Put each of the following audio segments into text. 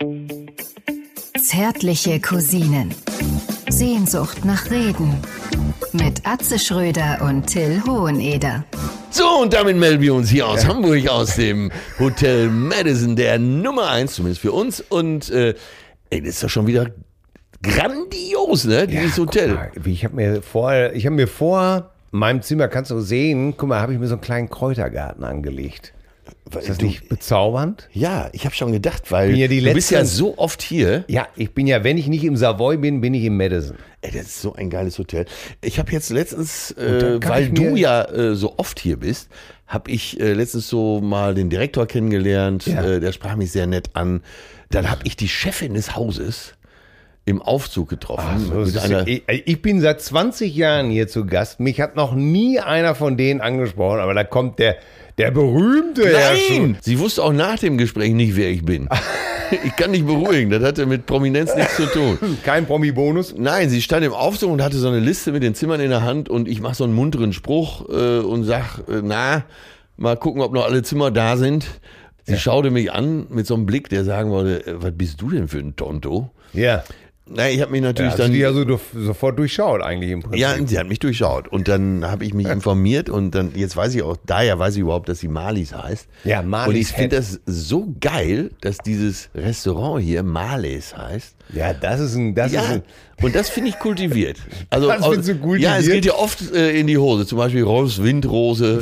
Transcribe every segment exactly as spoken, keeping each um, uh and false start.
Zärtliche Cousinen. Sehnsucht nach Reden. Mit Atze Schröder und Till Hoheneder. So, und damit melden wir uns hier aus ja. Hamburg, aus dem Hotel Madison, der Nummer eins, zumindest für uns. Und äh, ey, das ist doch schon wieder grandios, ne, dieses ja, Hotel. Mal, ich habe mir vor, ich habe mir vor meinem Zimmer, kannst du sehen, guck mal, habe ich mir so einen kleinen Kräutergarten angelegt. Ist das nicht bezaubernd? Ja, ich habe schon gedacht, weil ja du bist ja so oft hier. Ja, ich bin ja, wenn ich nicht im Savoy bin, bin ich im Madison. Ey, das ist so ein geiles Hotel. Ich habe jetzt letztens, äh, weil du ja äh, so oft hier bist, habe ich äh, letztens so mal den Direktor kennengelernt. Ja. Äh, der sprach mich sehr nett an. Dann habe ich die Chefin des Hauses im Aufzug getroffen. Ach so, mit einer ich, ich bin seit zwanzig Jahren hier zu Gast. Mich hat noch nie einer von denen angesprochen, aber da kommt der Der berühmte Nein! Sie wusste auch nach dem Gespräch nicht, wer ich bin. Ich kann nicht beruhigen, das hatte mit Prominenz nichts zu tun. Kein Promi-Bonus? Nein, sie stand im Aufzug und hatte so eine Liste mit den Zimmern in der Hand und ich mache so einen munteren Spruch äh, und sag, äh, na, mal gucken, ob noch alle Zimmer da sind. Sie ja. schaute mich an mit so einem Blick, der sagen wollte, äh, was bist du denn für ein Tonto? Ja. Na, ich habe mich natürlich ja, dann... die also do, sofort durchschaut eigentlich im Prinzip. Ja, sie hat mich durchschaut und dann habe ich mich informiert und dann, jetzt weiß ich auch, daher weiß ich überhaupt, dass sie Marlies heißt. Ja, Marlies. Und ich finde das so geil, dass dieses Restaurant hier Marlies heißt. Ja, das ist ein... Das ja, ist ein und das finde ich kultiviert. Also, das findest du kultiviert? Ja, es geht ja oft äh, in die Hose, zum Beispiel Rolfs Windrose,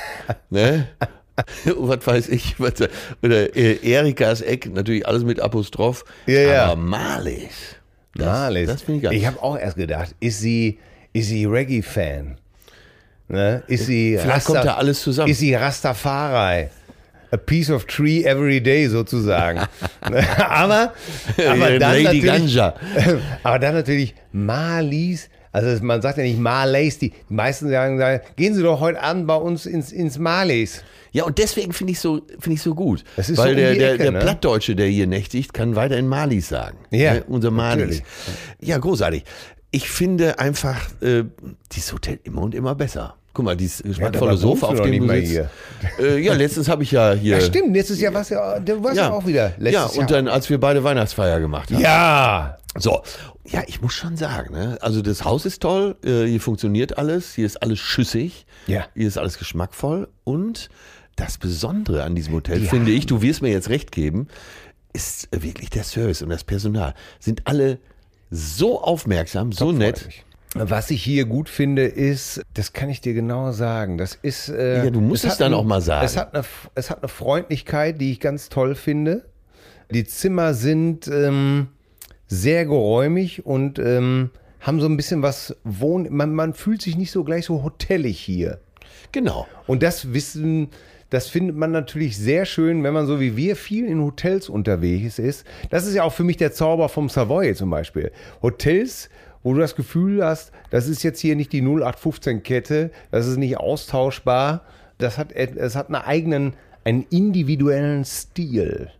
ne? Was weiß ich, was, oder äh, Erikas Eck, natürlich alles mit Apostroph, ja, ja. aber Marlies. Das, Marlies. das finde ich geil. Ich habe auch erst gedacht, ist sie, ist sie Reggae-Fan? Ne? Ist sie Vielleicht Rasta, kommt da alles zusammen. Ist sie Rastafari? A piece of tree every day sozusagen. aber, aber, dann Lady Ganja. aber dann natürlich Marlies. Also man sagt ja nicht Marlies, die meisten sagen, gehen Sie doch heute Abend bei uns ins, ins Marlies. Ja, und deswegen finde ich so finde ich so gut, das ist weil so um der die der, Ecke, der ne? Plattdeutsche, der hier nächtigt, kann weiterhin Marlies sagen. Ja, ne? Unser Marlies. Natürlich. Ja, großartig. Ich finde einfach äh, dieses Hotel immer und immer besser. Guck mal, dieses geschmackvolle ja, Sofa, auf dem du sitzt. Äh, ja, letztens habe ich ja hier. Ja, stimmt. Letztes Jahr warst du ja, du warst ja, ja auch wieder. Letztes ja, und Jahr dann, als wir beide Weihnachtsfeier gemacht haben. Ja. So, ja, ich muss schon sagen, ne? Also das Haus ist toll, äh, hier funktioniert alles, hier ist alles schüssig, ja. Hier ist alles geschmackvoll und das Besondere an diesem Hotel, ja. finde ich, du wirst mir jetzt recht geben, ist wirklich der Service und das Personal. Sind alle so aufmerksam, so nett. Was ich hier gut finde, ist, das kann ich dir genau sagen, das ist... Äh, ja, du musst es, es dann ein, auch mal sagen. Es hat, eine, es hat eine Freundlichkeit, die ich ganz toll finde. Die Zimmer sind ähm, sehr geräumig und ähm, haben so ein bisschen was Wohn... Man, man fühlt sich nicht so gleich so hotellig hier. Genau. Und das Wissen... Das findet man natürlich sehr schön, wenn man so wie wir viel in Hotels unterwegs ist. Das ist ja auch für mich der Zauber vom Savoy zum Beispiel. Hotels, wo du das Gefühl hast, das ist jetzt hier nicht die null acht fünfzehn Kette, das ist nicht austauschbar. Das hat, es hat einen eigenen, einen individuellen Stil.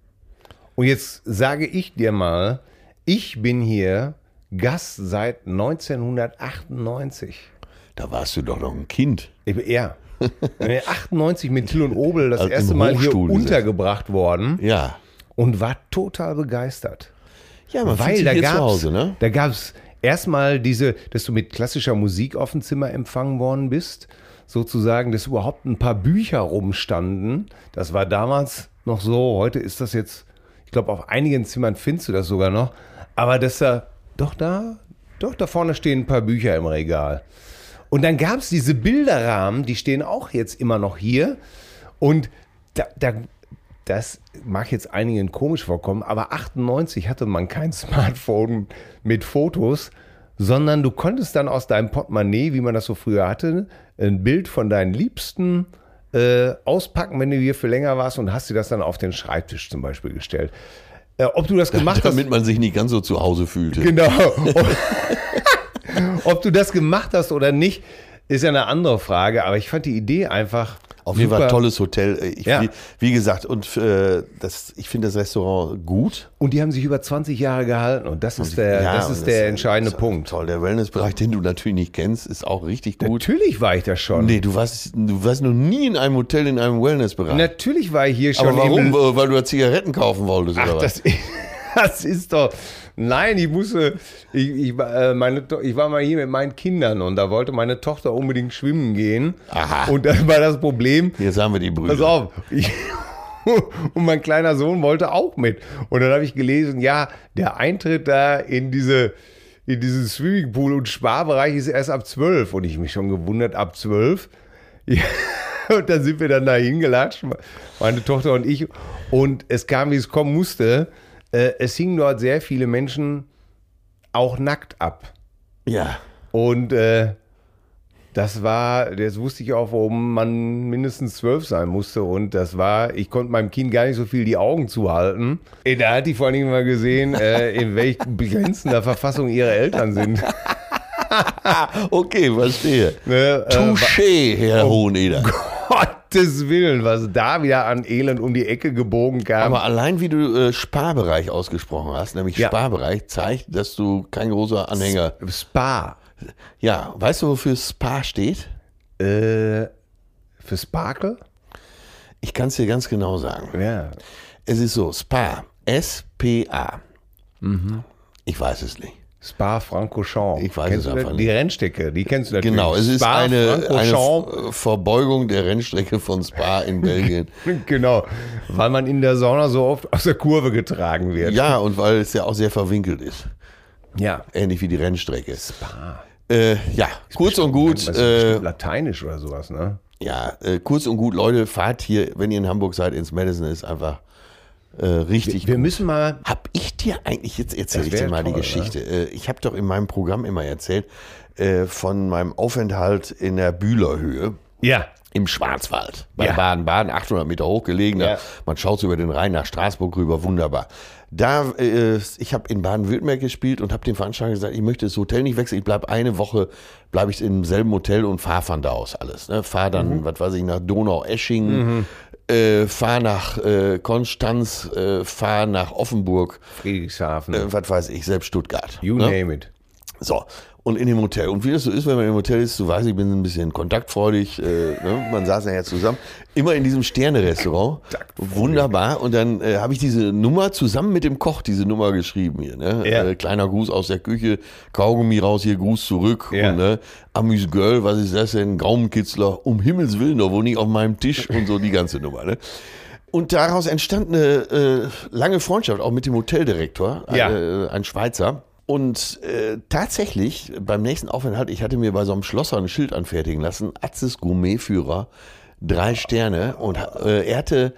Und jetzt sage ich dir mal, ich bin hier Gast seit neunzehnhundertachtundneunzig. Da warst du doch noch ein Kind. Ich, ja. achtundneunzig mit Till und Obel das also erste Mal hier untergebracht worden. Ja. Und war total begeistert. Ja, man Weil fühlt sich da hier gab's, zu Hause, ne? Da gab es erstmal diese, dass du mit klassischer Musik auf dem Zimmer empfangen worden bist. Sozusagen, dass überhaupt ein paar Bücher rumstanden. Das war damals noch so. Heute ist das jetzt, ich glaube, auf einigen Zimmern findest du das sogar noch. Aber dass da, doch da, doch da vorne stehen ein paar Bücher im Regal. Und dann gab es diese Bilderrahmen, die stehen auch jetzt immer noch hier. Und da, da, das mag jetzt einigen komisch vorkommen, aber achtundneunzig hatte man kein Smartphone mit Fotos, sondern du konntest dann aus deinem Portemonnaie, wie man das so früher hatte, ein Bild von deinen Liebsten äh, auspacken, wenn du hier für länger warst und hast dir das dann auf den Schreibtisch zum Beispiel gestellt. Äh, ob du das gemacht Damit hast... Damit man sich nicht ganz so zu Hause fühlte. Genau. Ob du das gemacht hast oder nicht, ist ja eine andere Frage. Aber ich fand die Idee einfach Auf jeden Super. Fall tolles Hotel. Ich, Ja. wie, wie gesagt, und äh, das, ich finde das Restaurant gut. Und die haben sich über zwanzig Jahre gehalten und das ist der, Ja, das und ist der ist- entscheidende ist Punkt. Toll, der Wellnessbereich, den du natürlich nicht kennst, ist auch richtig gut. Natürlich war ich da schon. Nee, du warst, du warst noch nie in einem Hotel in einem Wellnessbereich. Natürlich war ich hier schon. Aber warum? im- Weil du da Zigaretten kaufen wolltest, Ach, oder was? das, das ist doch. Nein, ich musste. Ich, ich, äh, meine, To- ich war mal hier mit meinen Kindern und da wollte meine Tochter unbedingt schwimmen gehen. Aha. Und dann war das Problem. Jetzt haben wir die Brüder. Pass auf. Ich, und mein kleiner Sohn wollte auch mit. Und dann habe ich gelesen, ja, der Eintritt da in diese. In diesen Swimmingpool und Sparbereich ist erst ab zwölf. Und ich mich schon gewundert, ab zwölf. Ja, und dann sind wir dann da hingelatscht, meine Tochter und ich. Und es kam, wie es kommen musste. Äh, es hingen dort sehr viele Menschen auch nackt ab. Ja. Und äh, das war, das wusste ich auch, warum man mindestens zwölf sein musste. Und das war, ich konnte meinem Kind gar nicht so viel die Augen zuhalten. Äh, Da hat die vor allen Dingen mal gesehen, äh, in welchen begrenzender Verfassung ihre Eltern sind. Okay, verstehe. Ne, äh, Touché, Herr Hoheneder. Gottes Willen, was da wieder an Elend um die Ecke gebogen kam. Aber allein wie du äh, Sparbereich ausgesprochen hast, nämlich Ja. Sparbereich, zeigt, dass du kein großer Anhänger. Spa. Ja, weißt du, wofür Spa steht? Äh, für Sparkle? Ich kann es dir ganz genau sagen. Ja. Es ist so, Spa, S P A. Ich weiß es nicht. Spa-Francorchamps. Ich weiß Kennst es du einfach das? nicht. Die Rennstrecke, die kennst du natürlich. Genau, es ist eine, eine Spa-Francorchamps. F- Verbeugung der Rennstrecke von Spa in Belgien. Genau, weil man in der Sauna so oft aus der Kurve getragen wird. Ja, und weil es ja auch sehr verwinkelt ist. Ja. Ähnlich wie die Rennstrecke. Spa. Äh, ja, kurz und gut. Das ist Äh, bestimmt lateinisch oder sowas, ne? ja, äh, kurz und gut, Leute, fahrt hier, wenn ihr in Hamburg seid, ins Madison, ist einfach äh, richtig Wir gut. müssen mal. Hab ich dir eigentlich, jetzt erzähle Das ich dir wär mal die toll, Geschichte. Äh, Ich habe doch in meinem Programm immer erzählt äh, von meinem Aufenthalt in der Bühlerhöhe Ja. im Schwarzwald. Bei Ja. Baden-Baden, achthundert Meter hoch gelegen. Da, Ja. man schaut so über den Rhein nach Straßburg rüber, wunderbar. Da, äh, ich habe in Baden-Württemberg gespielt und habe dem Veranstalter gesagt, ich möchte das Hotel nicht wechseln. Ich bleibe eine Woche, bleibe ich im selben Hotel und fahre von da aus alles. Ne? Fahre dann, Mhm. was weiß ich, nach Donau-Eschingen, äh, fahre nach äh, Konstanz, äh, fahre nach Offenburg, Friedrichshafen. äh, was weiß ich, selbst Stuttgart. you ne? name it. So, und in dem Hotel. Und wie das so ist, wenn man im Hotel ist, du weißt, ich bin ein bisschen kontaktfreudig, äh, ne? Man saß ja zusammen, immer in diesem Sterne-Restaurant. Wunderbar. Und dann äh, habe ich diese Nummer zusammen mit dem Koch, diese Nummer geschrieben hier. Ne? Ja. Äh, kleiner Gruß aus der Küche, Kaugummi raus, hier Gruß zurück. Ja. Und ne? Amüs-Girl, was ist das denn? Gaumenkitzler, um Himmels Willen, doch wohl nicht auf meinem Tisch und so die ganze Nummer. Ne? Und daraus entstand eine äh, lange Freundschaft, auch mit dem Hoteldirektor, Ja. äh, ein Schweizer. Und äh, tatsächlich, beim nächsten Aufenthalt, ich hatte mir bei so einem Schlosser ein Schild anfertigen lassen, Atzes Gourmetführer, drei Sterne. Und äh, er hatte,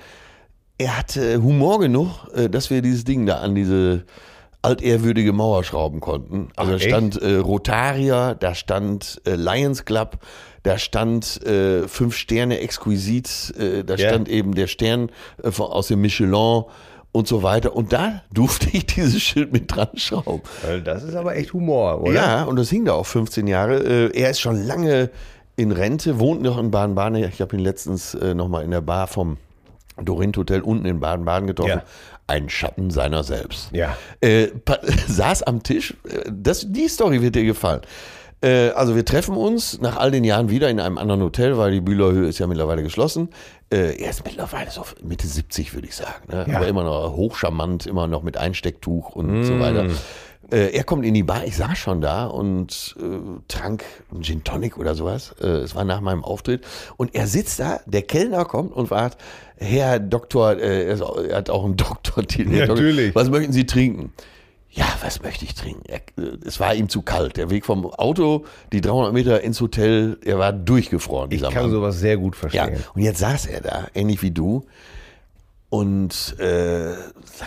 er hatte Humor genug, äh, dass wir dieses Ding da an diese altehrwürdige Mauer schrauben konnten. Also Ach, da stand äh, Rotaria, da stand äh, Lions Club, da stand äh, fünf Sterne exquisit, äh, da Ja. stand eben der Stern äh, von, aus dem Michelin und so weiter. Und da durfte ich dieses Schild mit dran schrauben. Das ist aber echt Humor, oder? Ja, und das hing da auch fünfzehn Jahre. Äh, Er ist schon lange in Rente, wohnt noch in Baden-Baden. Ich habe ihn letztens äh, nochmal in der Bar vom Dorint Hotel unten in Baden-Baden getroffen. Ja. Ein Schatten seiner selbst. Ja. Äh, pa- saß am Tisch. Äh, Das, die Story wird dir gefallen. Äh, also wir treffen uns nach all den Jahren wieder in einem anderen Hotel, weil die Bühlerhöhe ist ja mittlerweile geschlossen. Äh, er ist mittlerweile so Mitte siebzig, würde ich sagen. Ne? Ja. Aber immer noch hochcharmant, immer noch mit Einstecktuch und so weiter. Äh, er kommt in die Bar, ich saß schon da und äh, trank einen Gin Tonic oder sowas. Äh, es war nach meinem Auftritt. Und er sitzt da, der Kellner kommt und fragt, Herr Doktor, äh, er ist auch- er hat auch einen Doktortitel. Herr Doktor, Natürlich. was möchten Sie trinken? Ja, was möchte ich trinken? Er, äh, es war ihm zu kalt. Der Weg vom Auto, die dreihundert Meter ins Hotel, er war durchgefroren. Ich dieser kann Mann. sowas sehr gut Ja, verstehen. und jetzt saß er da, ähnlich wie du, und äh, sagt, ja, was,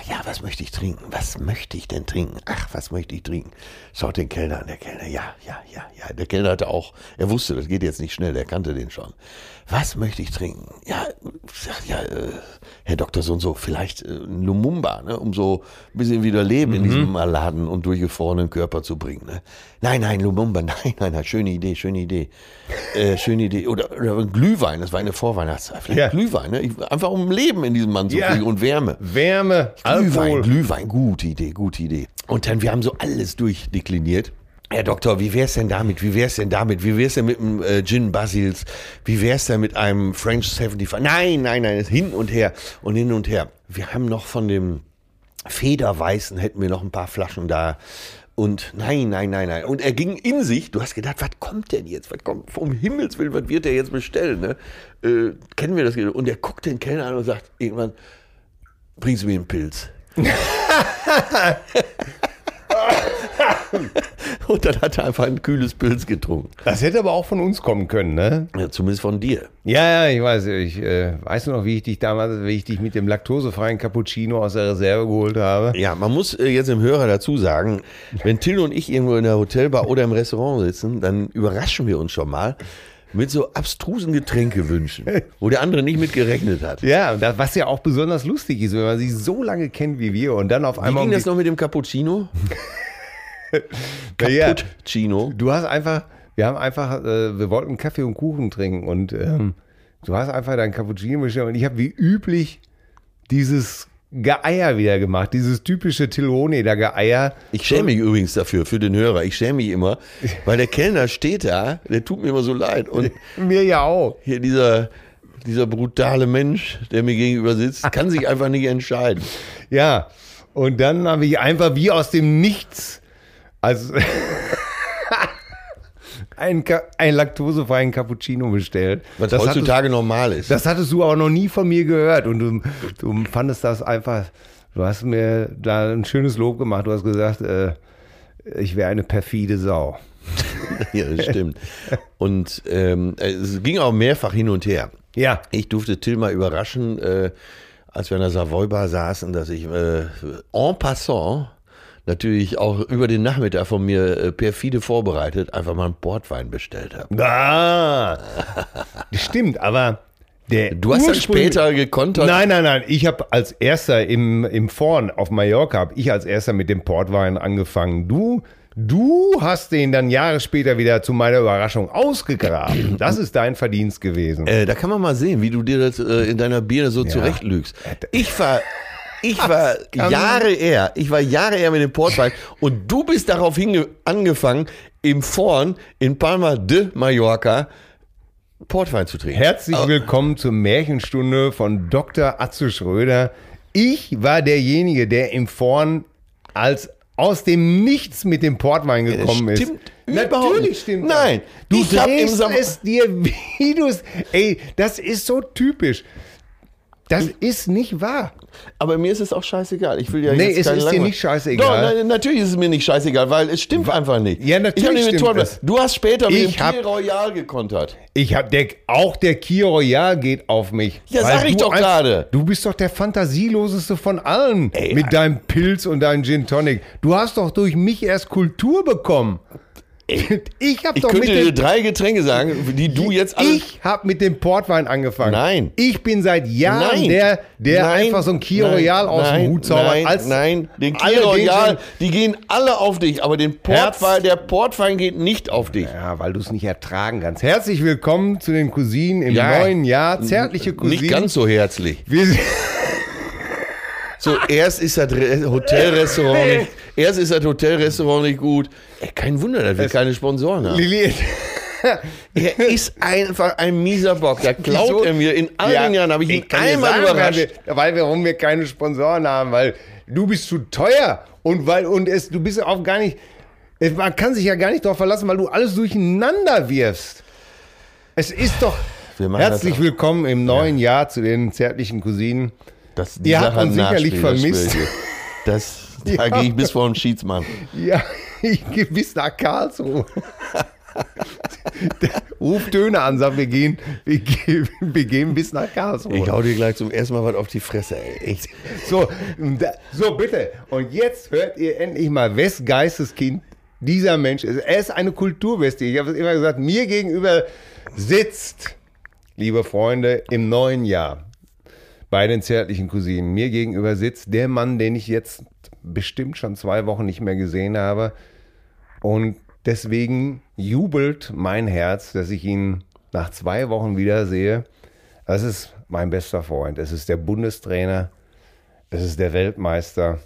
möchte ich trinken? Was möchte ich denn trinken? Ach, was möchte ich trinken? Schaut den Kellner an, der Kellner, ja, ja, ja, ja. Der Kellner hatte auch, er wusste, das geht jetzt nicht schnell, er kannte den schon. Was möchte ich trinken? Ja, ja, äh, Herr Doktor so und so, vielleicht äh, Lumumba, ne, um so ein bisschen wieder Leben mhm. in diesem maladen und durchgefrorenen Körper zu bringen. Ne? Nein, nein, Lumumba, nein, nein, nein, schöne Idee, schöne Idee. Äh, schöne Idee. Oder, oder Glühwein, das war eine Vorweihnachtszeit. Vielleicht ja. Glühwein, ne? Ich, einfach um Leben in diesem Mann zu kriegen ja. und Wärme. Wärme, Glühwein, Alkohol. Glühwein, gute Idee, gute Idee. Und dann, wir haben so alles durchdekliniert. Herr Doktor, wie wär's denn damit? Wie wär's denn damit? Wie wär's denn mit einem äh, Gin Basils? Wie wär's denn mit einem French fünfundsiebzig? Nein, nein, nein, hin und her und hin und her. Wir haben noch von dem Federweißen, hätten wir noch ein paar Flaschen da. Und nein, nein, nein, nein. Und er ging in sich, du hast gedacht, was kommt denn jetzt? Was kommt, um Himmels Willen, was wird er jetzt bestellen? Ne? Äh, kennen wir das? Und er guckt den Kellner an und sagt irgendwann, bringen Sie mir einen Pilz. Und dann hat er einfach ein kühles Pilz getrunken. Das hätte aber auch von uns kommen können, ne? Ja, zumindest von dir. Ja, ja, ich weiß. Ich äh, weißt du noch, wie ich dich damals, wie ich dich mit dem laktosefreien Cappuccino aus der Reserve geholt habe? Ja, man muss äh, jetzt dem Hörer dazu sagen, wenn Till und ich irgendwo in der Hotelbar oder im Restaurant sitzen, dann überraschen wir uns schon mal mit so abstrusen Getränkewünschen, wo der andere nicht mit gerechnet hat. Ja, und das, was ja auch besonders lustig ist, wenn man sie so lange kennt wie wir und dann auf einmal... Wie ging das noch mit dem Cappuccino? Cappuccino. Ja, du hast einfach, wir haben einfach, äh, wir wollten Kaffee und Kuchen trinken und ähm, du hast einfach dein Cappuccino bestellt und ich habe wie üblich dieses Geeier wieder gemacht, dieses typische Tillone, da Geeier. Ich schäme mich übrigens dafür, für den Hörer, ich schäme mich immer, weil der Kellner steht da, der tut mir immer so leid und mir ja auch. Hier dieser, dieser brutale Mensch, der mir gegenüber sitzt, kann sich einfach nicht entscheiden. Ja, und dann habe ich einfach wie aus dem Nichts Also ein, ein laktosefreien Cappuccino bestellt. Was das heutzutage hattest, normal ist. Das hattest du aber noch nie von mir gehört und du, du fandest das einfach, du hast mir da ein schönes Lob gemacht. Du hast gesagt, äh, ich wäre eine perfide Sau. Ja, das stimmt. Und ähm, es ging auch mehrfach hin und her. Ja. Ich durfte Till mal überraschen, äh, als wir in der Savoy Bar saßen, dass ich äh, en passant natürlich auch über den Nachmittag von mir äh, perfide vorbereitet einfach mal einen Portwein bestellt habe. Ah, stimmt, aber der Du hast dann später gekontert. Nein, nein, nein, ich habe als erster im, im Vorn auf Mallorca, habe ich als erster mit dem Portwein angefangen. Du, du hast den dann Jahre später wieder zu meiner Überraschung ausgegraben. Das ist dein Verdienst gewesen. Äh, da kann man mal sehen, wie du dir das äh, in deiner Birne so ja. zurechtlügst. Ich war... Ich war Jahre eher, ich war Jahre eher mit dem Portwein und du bist darauf hinge- angefangen, im Vorn in Palma de Mallorca Portwein zu trinken. Herzlich willkommen zur Märchenstunde von Doktor Atze Schröder. Ich war derjenige, der im Vorn als aus dem Nichts mit dem Portwein gekommen das stimmt ist. Natürlich stimmt das. Nein, du ich drehst es dir, wie du es... Ey, das ist so typisch. Das ist nicht wahr. Aber mir ist es auch scheißegal. Ich will ja nee, jetzt es ist Langweil- dir nicht scheißegal. Doch, na, natürlich ist es mir nicht scheißegal, weil es stimmt einfach nicht. Ja, natürlich ich stimmt es. Du hast später mit ich dem Kier Royal gekontert. Ich hab der, auch der Kier Royal geht auf mich. Ja, sag ich doch gerade. Du bist doch der fantasieloseste von allen. Ey, mit deinem Pilz und deinem Gin Tonic. Du hast doch durch mich erst Kultur bekommen. Ich habe doch könnte mit dir drei Getränke sagen, die du jetzt alle... Ich habe mit dem Portwein angefangen. Nein. Ich bin seit Jahren Nein. der, der Nein. einfach so ein Kier Royal aus nein. dem Hut zaubert. Nein, als nein, den alle Kier Royal, den die gehen alle auf dich, aber den Portwein, der Portwein geht nicht auf dich. Ja, weil du es nicht ertragen kannst. Herzlich willkommen zu den Cousinen im Ja. neuen Jahr. Zärtliche Cousinen. Nicht ganz so herzlich. Wir sind So, erst ist das Re- Hotelrestaurant nicht, erst ist das Hotelrestaurant nicht gut. Ey, kein Wunder, dass wir Es- keine Sponsoren haben. Lili, Er ist einfach ein mieser Bock. Da klaut Wieso? er mir. In all den Jahren habe ich ihn kann dir einmal sagen, überrascht. Weil wir, weil warum wir keine Sponsoren haben, weil du bist zu teuer und weil und es du bist auch gar nicht, es- man kann sich ja gar nicht darauf verlassen, weil du alles durcheinander wirfst. Es ist doch Wir machen herzlich das auch. willkommen im neuen Jahr zu den zärtlichen Cousinen. Das, die Ihr Sache habt uns hat sicherlich Nachspiel, das vermisst. schwöre ich dir. Das, da Ja. gehe ich bis vor den Schiedsmann. Ja, ich gehe bis nach Karlsruhe. Ruf Döner an, sag, wir gehen, wir gehen, wir gehen bis nach Karlsruhe. Ich hau dir gleich zum ersten Mal was auf die Fresse, ey. Echt. So, da, so bitte. Und jetzt hört ihr endlich mal, wes Geisteskind dieser Mensch ist. Er ist eine Kulturbestie. Ich habe es immer gesagt, mir gegenüber sitzt, liebe Freunde, im neuen Jahr bei den zärtlichen Cousinen, mir gegenüber sitzt der Mann, den ich jetzt bestimmt schon zwei Wochen nicht mehr gesehen habe. Und deswegen jubelt mein Herz, dass ich ihn nach zwei Wochen wiedersehe. Das ist mein bester Freund. Es ist der Bundestrainer. Es ist der Weltmeister.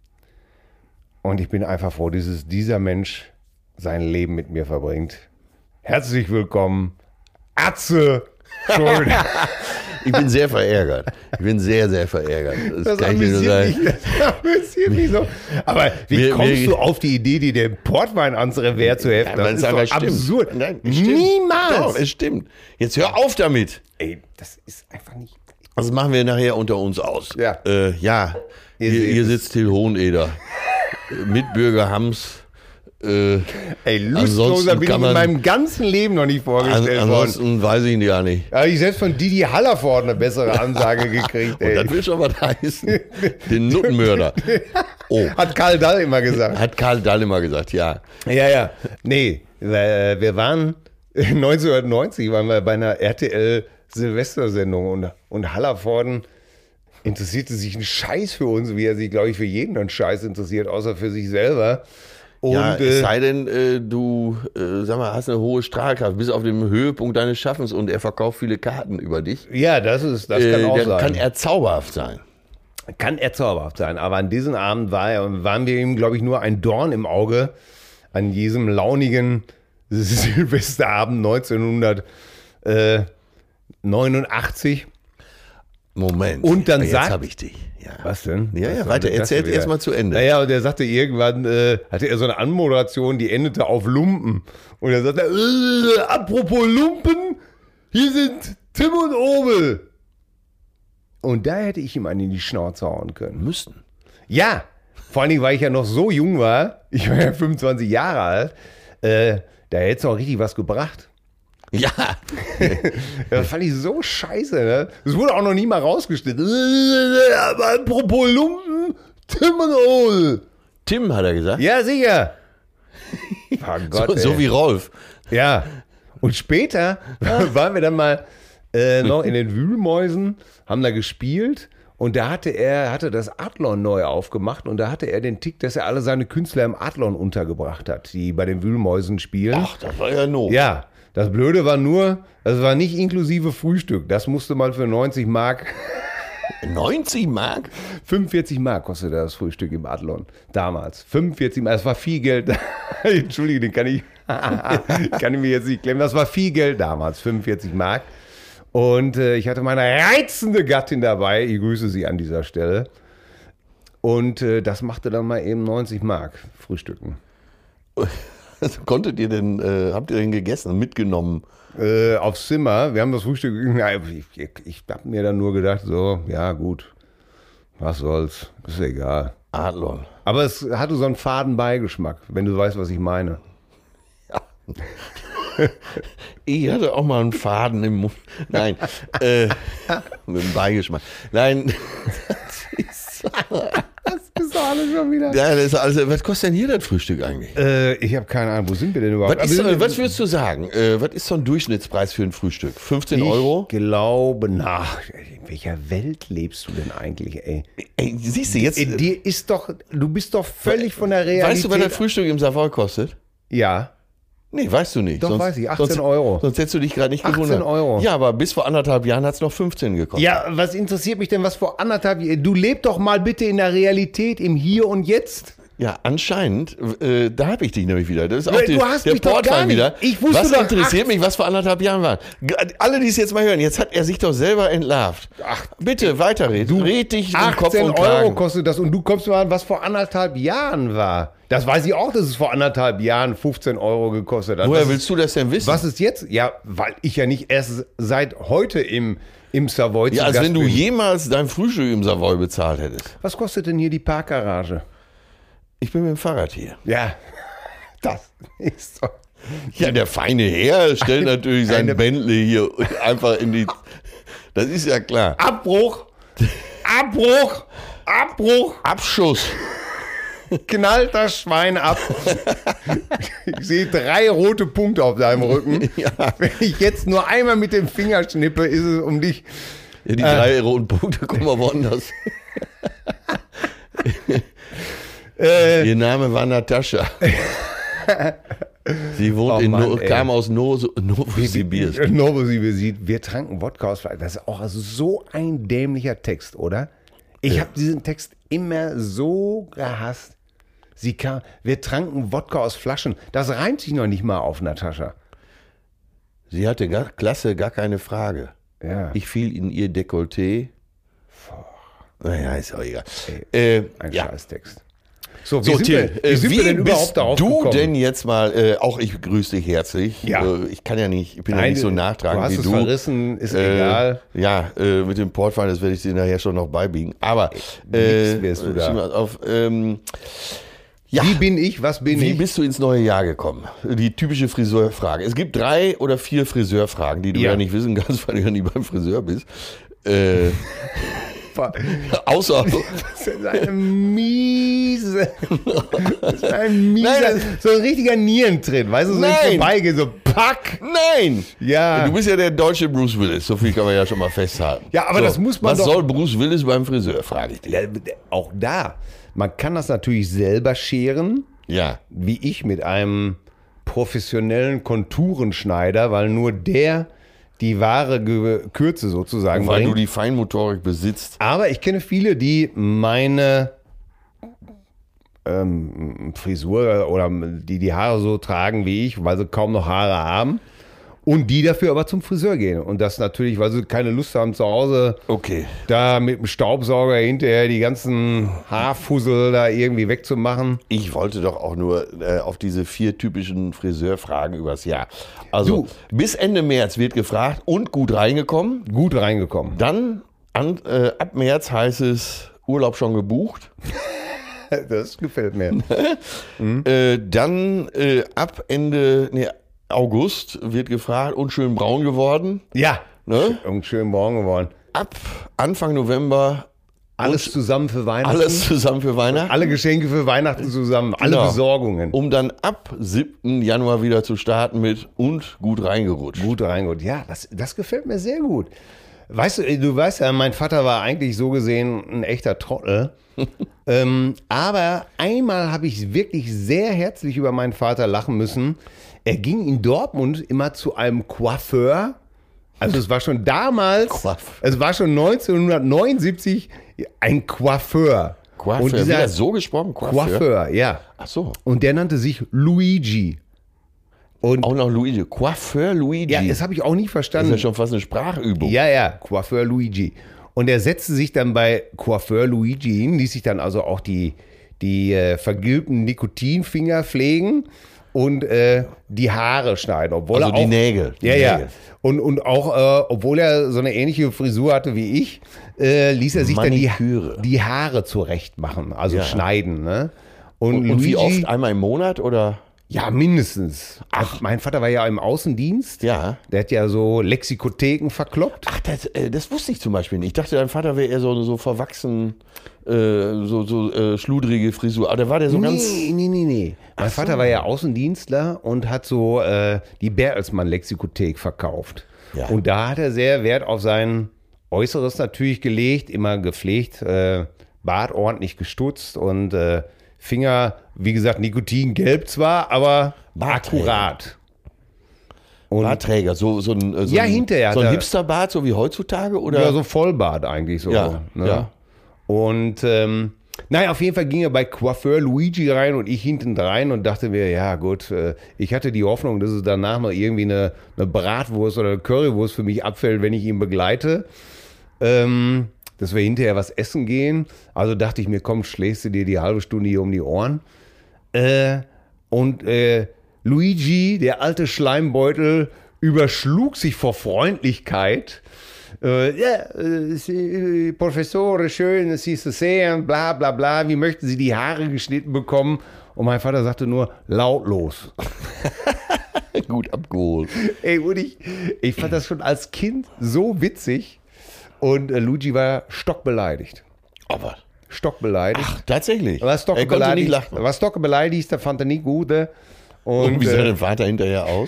Und ich bin einfach froh, dass dieser Mensch sein Leben mit mir verbringt. Herzlich willkommen, Atze Schröder. Ich bin sehr verärgert. Ich bin sehr, sehr verärgert. Das, Das kann ich dir nur sagen. amüsiert mich, das amüsiert mich so. Aber wie Mir- kommst mir- du auf die Idee, dir den Portwein ans Revers zu heften? Ja, weil Das es ist einfach doch stimmt. absurd. Nein, es stimmt. Niemals. Doch, es stimmt. Jetzt hör auf damit. Ey, das ist einfach nicht... Das machen wir nachher unter uns aus. Ja. Äh, ja. Ihr Hier, seht hier es. sitzt Till Hoheneder. Mitbürger Hams. Äh, Ey, lustloser Ansonsten bin ich kann in man- meinem ganzen Leben noch nicht an, vorgestellt worden. ansonsten weiß ich ihn ja nicht. Da habe ich selbst von Didi Hallerford eine bessere Ansage gekriegt. Und Ey. das will schon was heißen. Den Nuttenmörder. Oh, Hat Karl Dall immer gesagt. hat Karl Dall immer gesagt, ja. Ja, ja. Nee, äh, wir waren neunzehnhundertneunzig waren wir bei einer R T L Silvestersendung und, und Hallervorden interessierte sich einen Scheiß für uns, wie er sich, glaube ich, für jeden einen Scheiß interessiert, außer für sich selber. Und ja, äh, es sei denn, äh, du äh, sag mal, hast eine hohe Strahlkraft, bist auf dem Höhepunkt deines Schaffens und er verkauft viele Karten über dich. ja, das ist, das kann Äh, auch dann sein. kann er zauberhaft sein. Kann er zauberhaft sein, aber an diesem Abend war er, waren wir ihm, glaube ich, nur ein Dorn im Auge an diesem launigen Silvesterabend neunzehnhundertneunundachtzig. Moment. Und dann jetzt sagt- habe ich dich. Ja. Was denn? Ja, ja, Was weiter, soll das erzählt wieder? erst mal zu Ende. Naja, und er sagte irgendwann, äh, hatte er so eine Anmoderation, die endete auf Lumpen. Und er sagte, äh, apropos Lumpen, hier sind Tim und Obel. Und da hätte ich ihm einen in die Schnauze hauen können. Müssen. Ja, vor allen Dingen, weil ich ja noch so jung war, ich war ja fünfundzwanzig Jahre alt, äh, da hätte es auch richtig was gebracht. Ja. Das fand ich so scheiße, ne? Das wurde auch noch nie mal rausgeschnitten. Äh, Aber apropos Lumpen, Tim und Obel. Tim hat er gesagt. Ja, sicher. Oh Gott, so, so ey. wie Rolf. Ja. Und später waren wir dann mal äh, noch in den Wühlmäusen, haben da gespielt und da hatte er hatte das Adlon neu aufgemacht und da hatte er den Tick, dass er alle seine Künstler im Adlon untergebracht hat, die bei den Wühlmäusen spielen. Ach, das war ja Not. Ja, das Blöde war nur, das war nicht inklusive Frühstück. Das musste mal für neunzig Mark, neunzig Mark? fünfundvierzig Mark kostete das Frühstück im Adlon. Damals. fünfundvierzig Mark, das war viel Geld. Entschuldige, den kann ich, kann ich mir jetzt nicht klemmen. Das war viel Geld damals, fünfundvierzig Mark. Und äh, ich hatte meine reizende Gattin dabei. Ich grüße sie an dieser Stelle. Und äh, das machte dann mal eben neunzig Mark Frühstücken. Also, konntet ihr denn, äh, habt ihr denn gegessen und mitgenommen? Äh, aufs Zimmer. Wir haben das Frühstück. Ja, ich ich, ich habe mir dann nur gedacht, so, ja, gut. Was soll's. Ist egal. Adlon. Aber es hatte so einen faden Beigeschmack, wenn du weißt, was ich meine. Ich hatte auch mal einen Faden im Mund. Nein, äh, mit dem Beigeschmack. Nein, das ist, Das ist doch alles schon wieder. ja, das ist also, was kostet denn hier das Frühstück eigentlich? Äh, ich habe keine Ahnung, wo sind wir denn überhaupt? Was, ist, Aber- so- was würdest du sagen? Äh, was ist so ein Durchschnittspreis für ein Frühstück? fünfzehn Euro? Ich glaube, nach. In welcher Welt lebst du denn eigentlich, ey? Ey, siehst du jetzt, Ey, dir ist doch, du bist doch völlig von der Realität. weißt du, was das Frühstück im Savoy kostet? Ja. Nee, weißt du nicht. Doch, weiß ich, achtzehn sonst, Euro. Sonst hättest du dich gerade nicht achtzehn gewundert. Euro. Ja, aber bis vor anderthalb Jahren hat es noch fünfzehn gekostet. Ja, was interessiert mich denn, was vor anderthalb Jahren? Du lebst doch mal bitte in der Realität, im Hier und Jetzt. Ja, anscheinend, äh, da habe ich dich nämlich wieder. Das ist auch Ja, die, du hast der mich doch gar Portwein nicht. wieder. Ich wusste Was doch, interessiert ach- mich, was vor anderthalb Jahren war? G- Alle, die es jetzt mal hören, jetzt hat er sich doch selber entlarvt. Ach, bitte, weiterreden. Red dich im Kopf achtzehn und Euro Kragen. kostet das und du kommst mal an, was vor anderthalb Jahren war. Das weiß ich auch, dass es vor anderthalb Jahren fünfzehn Euro gekostet hat. Woher was, willst du das denn wissen? was ist jetzt? Ja, weil ich ja nicht erst seit heute im, im Savoy zu ja, als Gast wenn du bin. jemals dein Frühstück im Savoy bezahlt hättest. Was kostet denn hier die Parkgarage? Ich bin mit dem Fahrrad hier. Ja, das ist doch... Ja, der feine Herr stellt natürlich sein Bentley hier einfach in die... Das ist ja klar. Abbruch! Abbruch! Abbruch! Abschuss! Knallt das Schwein ab. Ich sehe drei rote Punkte auf deinem Rücken. Ja. Wenn ich jetzt nur einmal mit dem Finger schnippe, ist es um dich. Ja, die äh, drei roten Punkte kommen wir woanders. äh, Ihr Name war Natascha. Sie wohnt oh in Mann, no, kam aus no, Novosibirsk. Novosibirsk. Wir tranken Wodka aus Fleisch. Das ist auch so ein dämlicher Text, oder? Ich ja. habe diesen Text immer so gehasst. Sie kam, wir tranken Wodka aus Flaschen. Das reimt sich noch nicht mal auf, Natascha. Sie hatte gar, klasse, gar keine Frage. Ja. Ich fiel in ihr Dekolleté. Naja, ist auch egal. Ey, äh, ein ja. Scheißtext. So, wie so, sind, Till, wir, wie sind wie wir denn bist überhaupt darauf du gekommen? denn jetzt mal, äh, auch ich grüße dich herzlich. Ja. Äh, ich kann ja nicht, ich bin Nein, ja nicht so nachtragend wie du. Du hast es verrissen, ist äh, egal. Ja, äh, mit dem Portwein, das werde ich dir nachher schon noch beibiegen. Aber äh, äh, wirst du da. Auf, ähm, ja. Wie bin ich, was bin Wie ich? Wie bist du ins neue Jahr gekommen? Die typische Friseurfrage. Es gibt drei oder vier Friseurfragen, die du ja, ja nicht wissen kannst, weil du ja nie beim Friseur bist. Äh, Außer. Das ist eine miese. Das ist ein mieser. Nein, so ein richtiger Nierentritt, weißt du, so nein. Vorbeigehen, so pack. Nein! Ja. Du bist ja der deutsche Bruce Willis, so viel kann man ja schon mal festhalten. Ja, aber so, das muss man was doch. Was soll Bruce Willis beim Friseur, frage ich dich. Ja, auch da. Man kann das natürlich selber scheren. Ja. Wie ich mit einem professionellen Konturenschneider, weil nur der die wahre Kürze sozusagen und weil bringt. du die Feinmotorik besitzt. Aber ich kenne viele, die meine ähm, Frisur oder die die Haare so tragen wie ich, weil sie kaum noch Haare haben. Und die dafür aber zum Friseur gehen. Und das natürlich, weil sie keine Lust haben, zu Hause okay. da mit dem Staubsauger hinterher die ganzen Haarfussel da irgendwie wegzumachen. Ich wollte doch auch nur äh, auf diese vier typischen Friseurfragen übers Jahr. Also du, bis Ende März wird gefragt und gut reingekommen. Gut reingekommen. Dann an, äh, ab März heißt es Urlaub schon gebucht. Das gefällt mir. mhm. äh, dann äh, ab Ende... Nee, August wird gefragt und schön braun geworden. Ja, ne? Und schön braun geworden. Ab Anfang November alles zusammen für Weihnachten. Alles zusammen für Weihnachten. Alle Geschenke für Weihnachten zusammen, alle genau. Besorgungen. Um dann ab siebten Januar wieder zu starten mit und gut reingerutscht. Gut reingerutscht, ja, das, das gefällt mir sehr gut. Weißt du, du weißt ja, mein Vater war eigentlich so gesehen ein echter Trottel. ähm, aber einmal habe ich wirklich sehr herzlich über meinen Vater lachen müssen. Er ging in Dortmund immer zu einem Coiffeur. Also es war schon damals, Coiffeur. Es war schon neunzehnhundertneunundsiebzig ein Coiffeur. Coiffeur, und dieser, wird so gesprochen? Coiffeur? Coiffeur, ja. Ach so. Und der nannte sich Luigi. Und auch noch Luigi. Coiffeur Luigi. Ja, das habe ich auch nie verstanden. Das ist ja schon fast eine Sprachübung. Ja, ja, Coiffeur Luigi. Und er setzte sich dann bei Coiffeur Luigi hin, ließ sich dann also auch die, die äh, vergilbten Nikotinfinger pflegen und äh, die Haare schneiden. Obwohl also er auch, die Nägel. Die ja, Nägel. ja. Und, und auch, äh, obwohl er so eine ähnliche Frisur hatte wie ich, äh, ließ er sich Maniküre. dann die, die Haare zurecht machen, also ja. schneiden. Ne? Und, und, und wie oft? Einmal im Monat oder? Ja, mindestens. Ach, mein Vater war ja im Außendienst. Ja. Der hat ja so Lexikotheken verkloppt. Ach, das, äh, das wusste ich zum Beispiel nicht. Ich dachte, dein Vater wäre eher so, so verwachsen, äh, so, so äh, schludrige Frisur. Aber da war der so nee, ganz... Nee, nee, nee, nee. Mein Vater so. war ja Außendienstler und hat so äh, die Bertelsmann-Lexikothek verkauft. Ja. Und da hat er sehr Wert auf sein Äußeres natürlich gelegt, immer gepflegt, äh, Bart ordentlich gestutzt und äh, Finger, wie gesagt, Nikotingelb zwar, aber akkurat. Und Bartträger, so, so ein, so ja, ein, hinterher so ein Hipsterbart, so wie heutzutage? Oder? Ja, so Vollbart eigentlich so. Ja, ne? ja. Und ähm, naja, auf jeden Fall ging er bei Coiffeur Luigi rein und ich hinten rein und dachte mir, ja gut, äh, ich hatte die Hoffnung, dass es danach noch irgendwie eine, eine Bratwurst oder eine Currywurst für mich abfällt, wenn ich ihn begleite. Ähm, dass wir hinterher was essen gehen. Also dachte ich mir, komm, schlägst du dir die halbe Stunde hier um die Ohren. Äh, und äh, Luigi, der alte Schleimbeutel, überschlug sich vor Freundlichkeit. Äh, ja, äh, Professore, schön, Sie zu sehen, bla bla bla. Wie möchten Sie die Haare geschnitten bekommen? Und mein Vater sagte nur, lautlos. Gut abgeholt. Ey, und ich, ich fand das schon als Kind so witzig. Und äh, Luigi war stockbeleidigt. Aber. Stockbeleidigt. Ach, tatsächlich? War Er konnte nicht stockbeleidigt, lachen. war stockbeleidigt, der fand er nicht gut. Ne? Und, Und wie sah äh, dein Vater hinterher aus?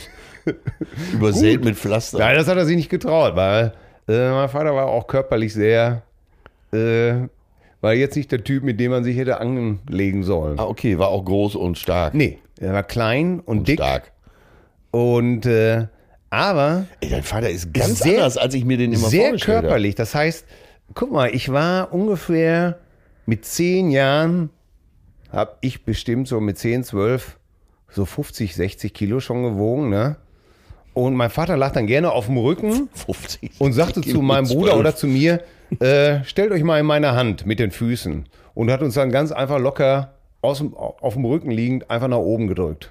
Übersät mit Pflaster. Nein, das hat er sich nicht getraut, weil äh, mein Vater war auch körperlich sehr, äh, war jetzt nicht der Typ, mit dem man sich hätte anlegen sollen. Ah, okay, war auch groß und stark. Nee, er war klein und, und dick. stark. Und, äh, aber Ey, dein Vater ist ganz sehr, anders, als ich mir den immer sehr vorgestellt habe. körperlich. Das heißt, guck mal, ich war ungefähr mit zehn Jahren, habe ich bestimmt so mit zehn, zwölf so fünfzig, sechzig Kilo schon gewogen, ne? Und mein Vater lag dann gerne auf dem Rücken fünfzig und sagte Kilo zu meinem mit Bruder zwölf. oder zu mir, äh, stellt euch mal in meine Hand mit den Füßen. Und hat uns dann ganz einfach locker aus dem, auf dem Rücken liegend einfach nach oben gedrückt.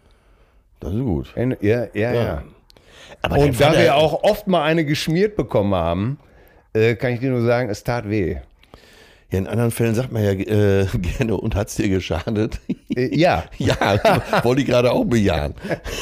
Das ist gut. Ja, ja, ja. ja. Aber dein Und da Vater- wir auch oft mal eine geschmiert bekommen haben, äh, kann ich dir nur sagen, es tat weh. Ja, in anderen Fällen sagt man ja äh, gerne, und hat's dir geschadet? Äh, ja, Ja, wollte ich gerade auch bejahen.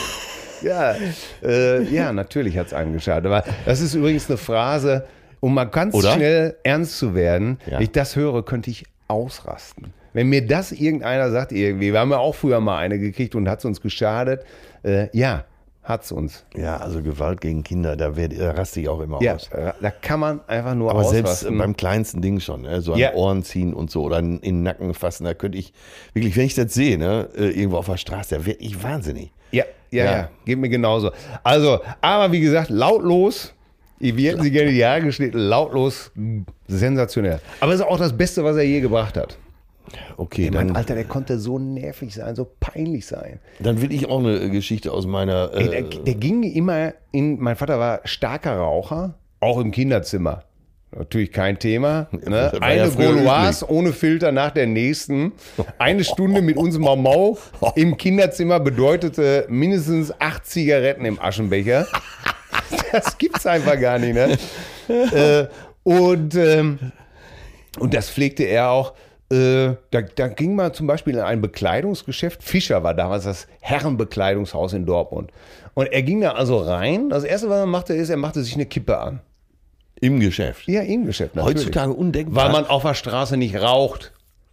ja, äh, ja, natürlich hat es einen geschadet. Aber das ist übrigens eine Phrase, um mal ganz Oder? schnell ernst zu werden. Ja. Wenn ich das höre, könnte ich ausrasten. Wenn mir das irgendeiner sagt, irgendwie, wir haben ja auch früher mal eine gekriegt und hat es uns geschadet. Äh, ja, hat es uns. Ja, also Gewalt gegen Kinder, da, werd, da raste ich auch immer Ja, aus. äh, da kann man einfach nur Aber ausrasten. selbst beim kleinsten Ding schon, ne? So an Ja. Ohren ziehen und so oder in den Nacken fassen, da könnte ich, wirklich, wenn ich das sehe, ne, äh, irgendwo auf der Straße, da werde ich wahnsinnig. Ja, ja, Ja. ja, geht mir genauso. Also, aber wie gesagt, lautlos, wir hätten sie gerne die Haare geschnitten, lautlos, sensationell. Aber es ist auch das Beste, was er je gebracht hat. Okay, Ey, mein dann, Alter, der konnte so nervig sein, so peinlich sein. dann will ich auch eine Geschichte aus meiner... Ey, Äh, der, der ging immer in, mein Vater war starker Raucher, auch im Kinderzimmer. Natürlich kein Thema. Ne? Das war ja Eine früher Gauloise ohne Filter nach der nächsten. Eine Stunde mit uns Mau im Kinderzimmer bedeutete mindestens acht Zigaretten im Aschenbecher. Das gibt's einfach gar nicht. Ne? äh, und, ähm, und das pflegte er auch. Äh, da, da ging man zum Beispiel in ein Bekleidungsgeschäft. Fischer war damals das Herrenbekleidungshaus in Dortmund. Und er ging da also rein. Das Erste, was er machte, ist, er machte sich eine Kippe an. Im Geschäft. Ja, im Geschäft natürlich. Heutzutage undenkbar. Weil man auf der Straße nicht raucht.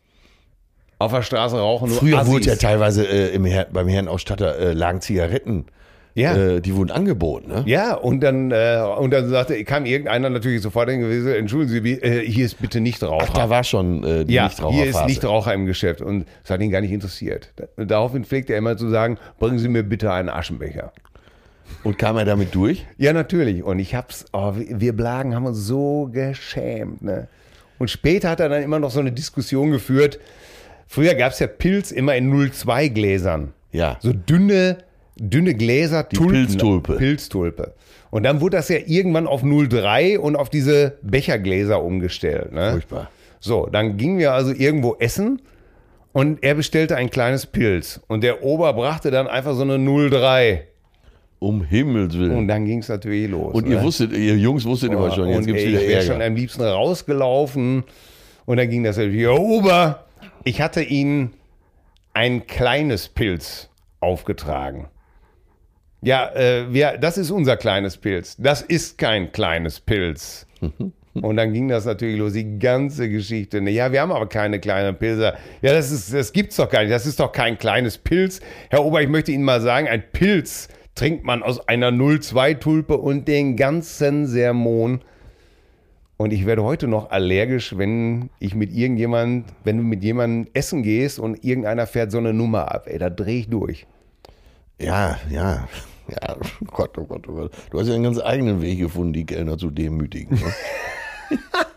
Auf der Straße rauchen nur Früher Assis. wurde ja teilweise äh, im Her beim Herrenausstatter äh, lagen Zigaretten. Ja. Äh, die wurden angeboten, ne? Ja, und dann, äh, und dann sagte, kam irgendeiner natürlich sofort hingewiesen, entschuldigen Sie, wie, äh, hier ist bitte Nichtraucher. Ach, da war schon äh, die ja, Nichtraucherphase. hier ist Nichtraucher im Geschäft. Und das hat ihn gar nicht interessiert. Daraufhin pflegte er immer zu sagen, bringen Sie mir bitte einen Aschenbecher. Und kam er damit durch? Ja, natürlich. Und ich hab's, oh, wir Blagen haben uns so geschämt. Ne? Und später hat er dann immer noch so eine Diskussion geführt. Früher gab es ja Pilz immer in null Komma zwei Gläsern. Ja. So dünne, dünne Gläser, Die Tulpen, Pilztulpe. Pilztulpe. Und dann wurde das ja irgendwann auf null Komma drei und auf diese Bechergläser umgestellt. Ne? Furchtbar. So, dann gingen wir also irgendwo essen und er bestellte ein kleines Pilz. Und der Ober brachte dann einfach so eine null Komma drei. Um Himmels Willen. Und dann ging es natürlich los. Und ihr ne? wusstet, ihr Jungs wusstet immer schon, jetzt und gibt's ey, wieder ich wäre Ärger. schon am liebsten rausgelaufen. Und dann ging das natürlich, ja, Ober, ich hatte Ihnen ein kleines Pilz aufgetragen. Ja, äh, wir, das ist unser kleines Pilz. Das ist kein kleines Pilz. Und dann ging das natürlich los, die ganze Geschichte. Ja, wir haben aber keine kleinen Pilze. Ja, das ist, das gibt's doch gar nicht. Das ist doch kein kleines Pilz. Herr Ober, ich möchte Ihnen mal sagen, ein Pilz trinkt man aus einer null Komma zwei Tulpe und den ganzen Sermon. Und ich werde heute noch allergisch, wenn ich mit irgendjemand, wenn du mit jemandem essen gehst und irgendeiner fährt so eine Nummer ab. Ey, da drehe ich durch. Ja, ja. Ja, oh Gott, oh Gott, oh Gott. Du hast ja einen ganz eigenen Weg gefunden, die Kellner zu demütigen. Ne?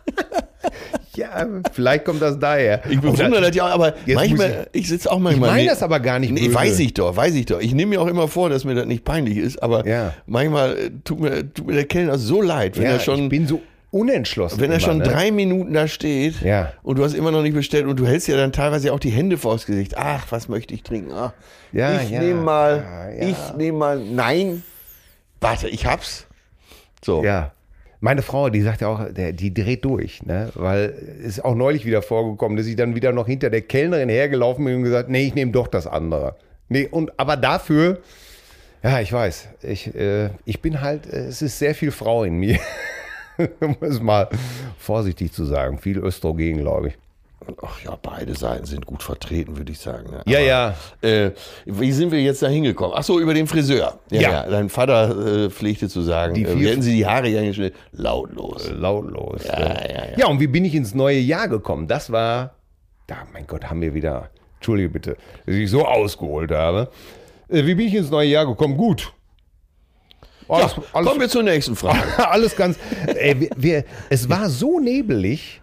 Ja, vielleicht kommt das daher. Ich bewundere das ja, aber Jetzt muss manchmal, ich sitze auch Ich manchmal... meine nee- das aber gar nicht Nee, böse. weiß ich doch, weiß ich doch. Ich nehme mir auch immer vor, dass mir das nicht peinlich ist, aber Ja. manchmal äh, tut mir, tut mir der Kellner so leid, wenn Ja, er schon... ich bin so unentschlossen. Wenn er immer, schon ne? drei Minuten da steht Ja. und du hast immer noch nicht bestellt und du hältst ja dann teilweise auch die Hände vors Gesicht. Ach, was möchte ich trinken? Ach, Ja, ich ja, nehme mal, ja, ja. ich nehme mal, nein, warte, ich hab's. So. Ja. Meine Frau, die sagt ja auch, der, die dreht durch, ne? Weil es ist auch neulich wieder vorgekommen, dass ich dann wieder noch hinter der Kellnerin hergelaufen bin und gesagt, nee, ich nehme doch das andere. Nee, und aber dafür Ja, ich weiß. Ich, äh, ich bin halt, äh, es ist sehr viel Frau in mir. Um es mal vorsichtig zu sagen. Viel Östrogen, glaube ich. Ach ja, beide Seiten sind gut vertreten, würde ich sagen. Ne? Ja, ja. Äh, wie sind wir jetzt da hingekommen? Ach so, über den Friseur. Ja, Ja. ja. Dein Vater äh, pflegte zu sagen, Die äh, vier- wie hätten sie die Haare ja geschnitten? Lautlos. Lautlos. Ja, Ja, ja, ja. ja, und wie bin ich ins neue Jahr gekommen? Das war, da, mein Gott, haben wir wieder, entschuldige bitte, dass ich so ausgeholt habe. Äh, wie bin ich ins neue Jahr gekommen? Gut. Alles, Ja, alles, kommen wir zur nächsten Frage. alles ganz, ey, wir, wir, es war so nebelig.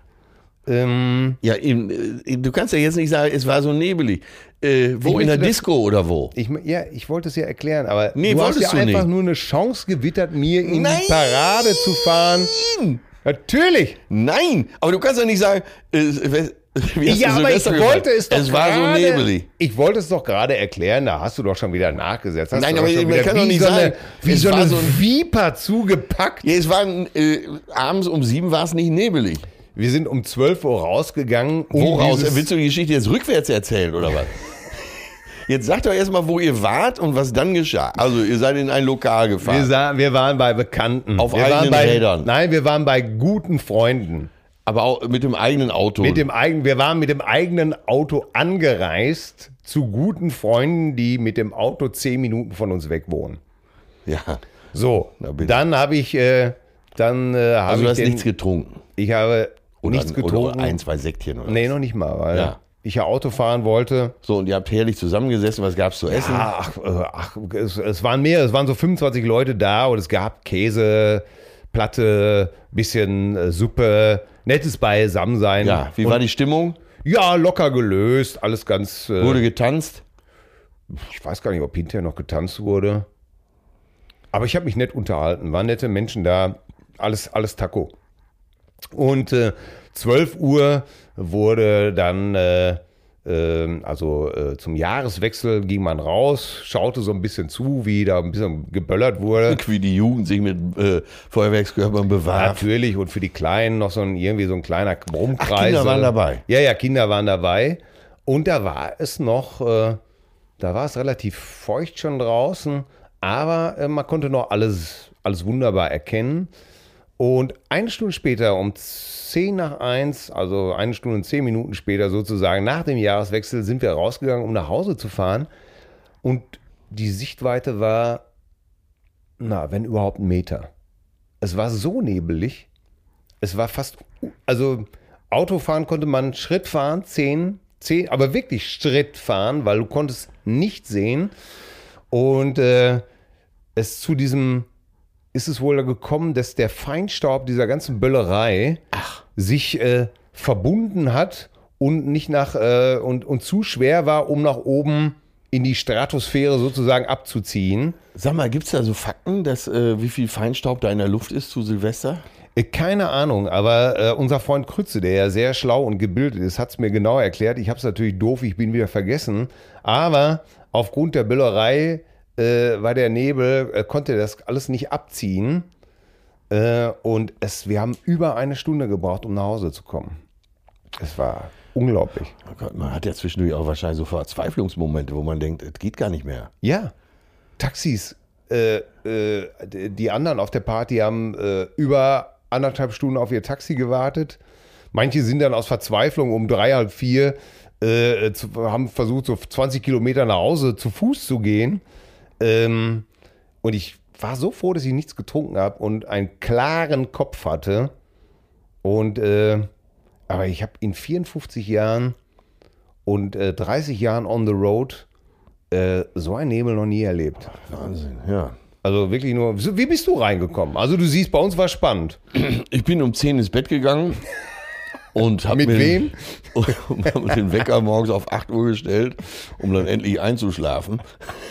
Ähm, Ja, eben, äh, du kannst ja jetzt nicht sagen, es war so nebelig. Äh, wo, Ich in der möchte das- Disco oder wo? ich, ja, ich wollte es ja erklären, aber Nee, du hast ja wolltest du einfach nicht. nur eine Chance gewittert, mir in Nein! die Parade zu fahren. Natürlich. Nein, aber du kannst ja nicht sagen, äh, wie hast Ja, du aber ich Silvester gefeiert? wollte es doch Es war so gerade, nebelig. Ich wollte es doch gerade erklären, da hast du doch schon wieder nachgesetzt. Hast Nein, du aber doch schon man wieder kann doch wie nicht so eine, sagen, wie es so war eine so ein- Viper zugepackt. Ja, es war äh, abends um sieben war es nicht nebelig. Wir sind um zwölf Uhr rausgegangen. Um Woraus? dieses- Willst du die Geschichte jetzt rückwärts erzählen oder was? Jetzt sagt doch erstmal, wo ihr wart und was dann geschah. Also ihr seid in ein Lokal wir, gefahren. sah, wir waren bei Bekannten. Auf wir eigenen waren bei, Rädern. Nein, wir waren bei guten Freunden. Aber auch mit dem eigenen Auto. Mit dem eigenen, wir waren mit dem eigenen Auto angereist zu guten Freunden, die mit dem Auto zehn Minuten von uns weg wohnen. ja. So, Na bitte. dann habe ich, äh, dann äh, habe Also ich du hast den, nichts getrunken. ich habe Oder, nichts getrunken. Oder ein, zwei Säckchen oder Nee, was. noch nicht mal, weil Ja. ich ja Auto fahren wollte. So, und ihr habt herrlich zusammengesessen. Was gab's zu essen? Ah, ach, äh, ach es, es waren mehr, es waren so fünfundzwanzig Leute da und es gab Käse, Platte, bisschen äh, Suppe, nettes Beisammensein. Ja, wie und, war die Stimmung? Ja, locker gelöst, alles ganz. Äh, Wurde getanzt? ich weiß gar nicht, ob hinterher noch getanzt wurde. Aber ich habe mich nett unterhalten, waren nette Menschen da, alles, alles Taco. Und äh, zwölf Uhr wurde dann, äh, äh, also äh, zum Jahreswechsel ging man raus, schaute so ein bisschen zu, wie da ein bisschen geböllert wurde. Wie die Jugend sich mit äh, Feuerwerkskörpern bewarf. Natürlich, und für die Kleinen noch so ein, irgendwie so ein kleiner Brummkreis. Ach, Kinder waren dabei. Ja, ja, Kinder waren dabei. Und da war es noch, äh, da war es relativ feucht schon draußen, aber äh, man konnte noch alles, alles wunderbar erkennen. Und eine Stunde später, um zehn nach eins, also eine Stunde und zehn Minuten später sozusagen, nach dem Jahreswechsel, sind wir rausgegangen, um nach Hause zu fahren. Und die Sichtweite war, na, wenn überhaupt ein Meter. Es war so nebelig, es war fast, also Autofahren konnte man Schritt fahren, zehn, zehn, aber wirklich Schritt fahren, weil du konntest nicht sehen. Und äh, es zu diesem, ist es wohl gekommen, dass der Feinstaub dieser ganzen Böllerei sich äh, verbunden hat und nicht nach äh, und, und zu schwer war, um nach oben in die Stratosphäre sozusagen abzuziehen. Sag mal, gibt's da so Fakten, dass äh, wie viel Feinstaub da in der Luft ist zu Silvester? Äh, Keine Ahnung, aber äh, unser Freund Krütze, der ja sehr schlau und gebildet ist, hat es mir genau erklärt. Ich habe es natürlich doof, ich bin wieder vergessen. Aber aufgrund der Böllerei äh, war der Nebel, äh, konnte das alles nicht abziehen. Äh, und es, wir haben über eine Stunde gebraucht, um nach Hause zu kommen. Es war unglaublich. Oh Gott, man hat ja zwischendurch auch wahrscheinlich so Verzweiflungsmomente, wo man denkt, es geht gar nicht mehr. Ja, Taxis. Äh, äh, die anderen auf der Party haben äh, über anderthalb Stunden auf ihr Taxi gewartet. Manche sind dann aus Verzweiflung um drei, halb vier, äh, zu, haben versucht, so zwanzig Kilometer nach Hause zu Fuß zu gehen. Ähm, und ich war so froh, dass ich nichts getrunken habe und einen klaren Kopf hatte. Und äh, aber ich habe in vierundfünfzig Jahren und äh, dreißig Jahren on the road äh, so einen Nebel noch nie erlebt. Wahnsinn, ja. Also wirklich nur, wie bist du reingekommen? Also du siehst, bei uns war spannend. Ich bin um zehn ins Bett gegangen und habe Mit mir wem? und hab den Wecker morgens auf acht Uhr gestellt, um dann endlich einzuschlafen.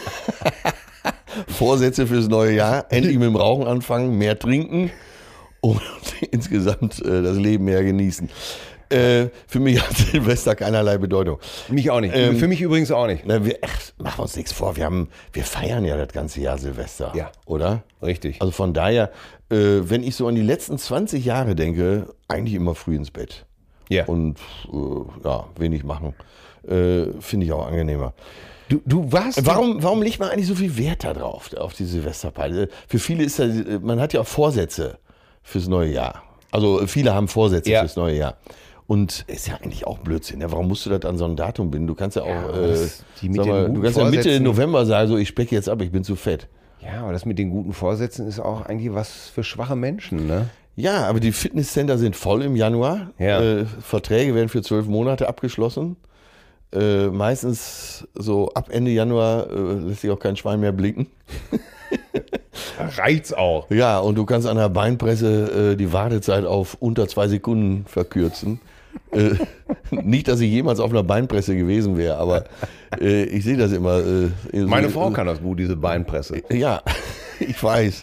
Vorsätze fürs neue Jahr, endlich mit dem Rauchen anfangen, mehr trinken und insgesamt äh, das Leben mehr genießen. Äh, für mich hat Silvester keinerlei Bedeutung. Mich auch nicht. Ähm, Für mich übrigens auch nicht. Na, wir, ach, machen wir uns nichts vor, wir, haben, wir feiern ja das ganze Jahr Silvester, Ja. oder? Richtig. Also von daher, äh, wenn ich so an die letzten zwanzig Jahre denke, eigentlich immer früh ins Bett. Ja. Und äh, ja, wenig machen. Äh, Finde ich auch angenehmer. Du, du warst. Warum, warum legt man eigentlich so viel Wert darauf, auf die Silvesterparty? Für viele ist das, man hat ja auch Vorsätze fürs neue Jahr. Also viele haben Vorsätze ja. fürs neue Jahr. Und ist ja eigentlich auch Blödsinn. Ja, warum musst du das an so ein Datum binden? Du kannst ja auch, ja, äh, die mit mal, du kannst ja Mitte November sagen, so ich specke jetzt ab, ich bin zu fett. Ja, aber das mit den guten Vorsätzen ist auch eigentlich was für schwache Menschen, ne? Ja, aber die Fitnesscenter sind voll im Januar. Ja. Äh, Verträge werden für zwölf Monate abgeschlossen. Äh, meistens so ab Ende Januar äh, lässt sich auch kein Schwein mehr blicken. Reicht's auch. Ja, und du kannst an der Beinpresse äh, die Wartezeit auf unter zwei Sekunden verkürzen. äh, nicht, dass ich jemals auf einer Beinpresse gewesen wäre, aber äh, ich sehe das immer. Äh, Meine so, Frau kann das gut, diese Beinpresse. Ja, ich weiß.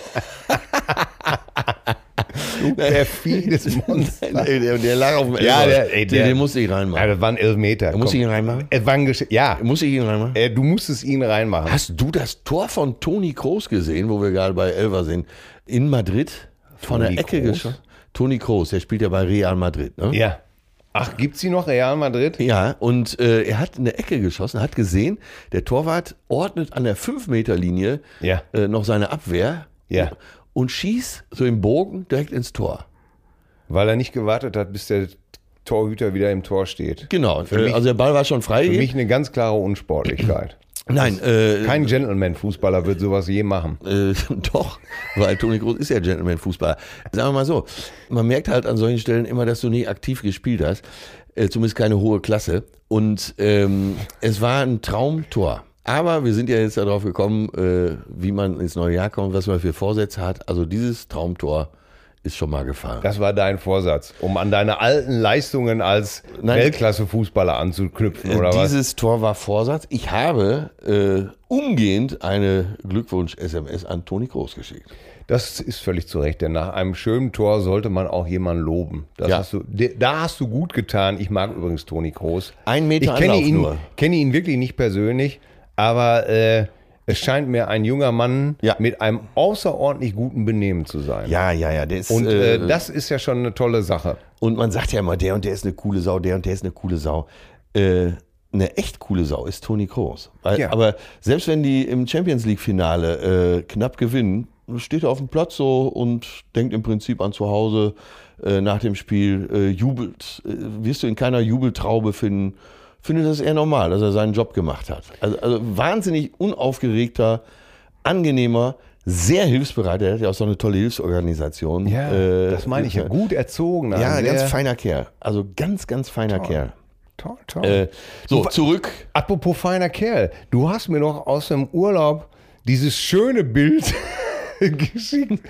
Du perfides Monster. Der, der, der lag auf dem Elfer. Ja, der, ey, der, den, den musste ich reinmachen. Ja, das waren elf Meter. Muss ich ihn reinmachen? Es waren Gesch- ja. Muss ich ihn reinmachen? Äh, du musstest ihn reinmachen. Hast du das Tor von Toni Kroos gesehen, wo wir gerade bei Elfer sind? In Madrid? Von Toni der Ecke Kroos? geschossen? Toni Kroos, der spielt ja bei Real Madrid, ne? Ja. Ach, gibt's die noch, Real Madrid? Ja, und äh, er hat in der Ecke geschossen, hat gesehen, der Torwart ordnet an der fünf Meter Linie ja. äh, noch seine Abwehr ja. und schießt so im Bogen direkt ins Tor. Weil er nicht gewartet hat, bis der Torhüter wieder im Tor steht. Genau, für mich, also der Ball war schon frei. Für mich eine ganz klare Unsportlichkeit. Nein. Äh, Kein Gentleman-Fußballer wird sowas je machen. Äh, doch, weil Toni Kroos ist ja Gentleman-Fußballer. Sagen wir mal so, man merkt halt an solchen Stellen immer, dass du nie aktiv gespielt hast. Äh, zumindest keine hohe Klasse. Und ähm, es war ein Traumtor. Aber wir sind ja jetzt darauf gekommen, äh, wie man ins neue Jahr kommt, was man für Vorsätze hat. Also dieses Traumtor ist schon mal gefallen. Das war dein Vorsatz, um an deine alten Leistungen als Nein, Weltklasse-Fußballer anzuknüpfen, oder dieses was? Dieses Tor war Vorsatz. Ich habe äh, umgehend eine Glückwunsch-S M S an Toni Kroos geschickt. Das ist völlig zu Recht, denn nach einem schönen Tor sollte man auch jemanden loben. Das ja. hast du, da hast du gut getan. Ich mag übrigens Toni Kroos. Ein Meter ich kenne Anlauf ihn, nur. kenne ihn wirklich nicht persönlich, aber äh, es scheint mir ein junger Mann ja. mit einem außerordentlich guten Benehmen zu sein. Ja, ja, ja. Der ist, und äh, äh, das ist ja schon eine tolle Sache. Und man sagt ja immer, der und der ist eine coole Sau, der und der ist eine coole Sau. Äh, eine echt coole Sau ist Toni Kroos. Weil, ja. Aber selbst wenn die im Champions League-Finale äh, knapp gewinnen, steht er auf dem Platz so und denkt im Prinzip an zu Hause äh, nach dem Spiel, äh, jubelt. Äh, wirst du in keiner Jubeltraube finden. Finde das eher normal, dass er seinen Job gemacht hat. Also, also wahnsinnig unaufgeregter, angenehmer, sehr hilfsbereit. Er hat ja auch so eine tolle Hilfsorganisation. Ja, äh, das meine ich ja. Gut erzogen. Ja, ein ganz feiner Kerl. Also ganz, ganz feiner toll. Kerl. Toll, toll. Äh, so, du, zurück. Apropos feiner Kerl. Du hast mir noch aus dem Urlaub dieses schöne Bild geschickt.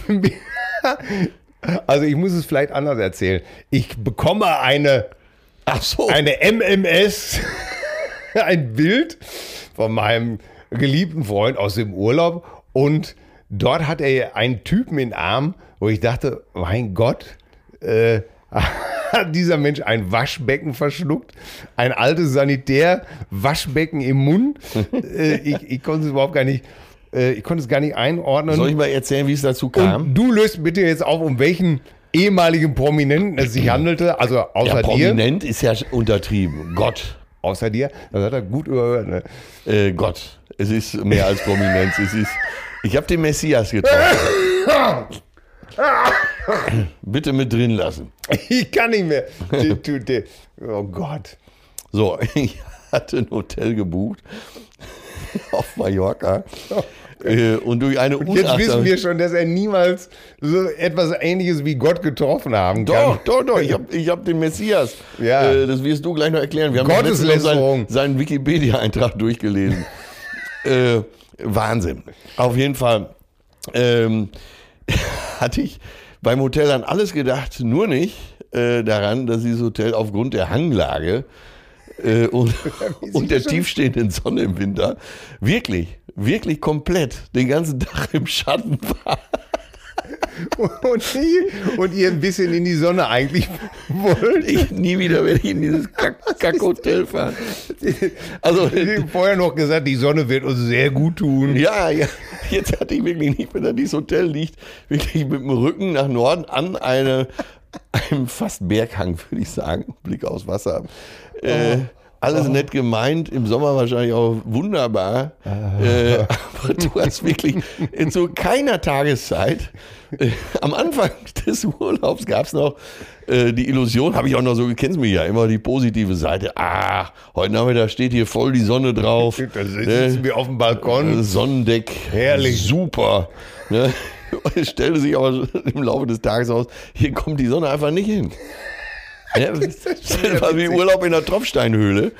Also ich muss es vielleicht anders erzählen. Ich bekomme eine... Ach so. Eine M M S, ein Bild von meinem geliebten Freund aus dem Urlaub und dort hat er einen Typen in den Arm, wo ich dachte, mein Gott, äh, hat dieser Mensch ein Waschbecken verschluckt, ein altes Sanitär-Waschbecken im Mund. äh, ich, ich konnte es überhaupt gar nicht, äh, ich konnte es gar nicht einordnen. Soll ich mal erzählen, wie es dazu kam? Und du löst bitte jetzt auf, um welchen ehemaligen Prominenten es sich handelte, also außer ja, dir. Prominent ist ja untertrieben. Gott. Außer dir? Das hat er gut überhört, ne? Äh, Gott. Es ist mehr als Prominenz. Es ist, ich habe den Messias getroffen. Bitte mit drin lassen. Ich kann nicht mehr. Oh Gott. So, ich hatte ein Hotel gebucht auf Mallorca. Und durch eine Und jetzt wissen wir schon, dass er niemals so etwas Ähnliches wie Gott getroffen haben kann. Doch, doch, doch. Ich habe ich hab den Messias. Ja. Äh, das wirst du gleich noch erklären. Wir haben Gotteslästerung. seinen, seinen Wikipedia-Eintrag durchgelesen. äh, Wahnsinn. Auf jeden Fall ähm, hatte ich beim Hotel an alles gedacht, nur nicht äh, daran, dass dieses Hotel aufgrund der Hanglage äh, und, und der tiefstehenden Sonne im Winter wirklich wirklich komplett den ganzen Tag im Schatten war. Und, und ihr ein bisschen in die Sonne eigentlich wollt. Ich nie wieder werde ich in dieses Kack-Hotel fahren. Also vorher noch gesagt, die Sonne wird uns sehr gut tun. Ja, ja. Jetzt hatte ich wirklich nicht mehr, dass dieses Hotel liegt, wirklich mit dem Rücken nach Norden an eine, einem fast Berghang, würde ich sagen. Blick aufs Wasser. Äh, alles oh. nett gemeint, im Sommer wahrscheinlich auch wunderbar. Ah. Äh, aber du hast wirklich in so keiner Tageszeit, äh, am Anfang des Urlaubs gab es noch äh, die Illusion, habe ich auch noch so, du kennst mich ja, immer die positive Seite. Ach, heute Nachmittag steht hier voll die Sonne drauf. Da sitzen äh, wir auf dem Balkon. Sonnendeck. Herrlich. Super. Ne? Es stellte sich aber im Laufe des Tages aus, hier kommt die Sonne einfach nicht hin. Ja, das war wie Urlaub in der Tropfsteinhöhle.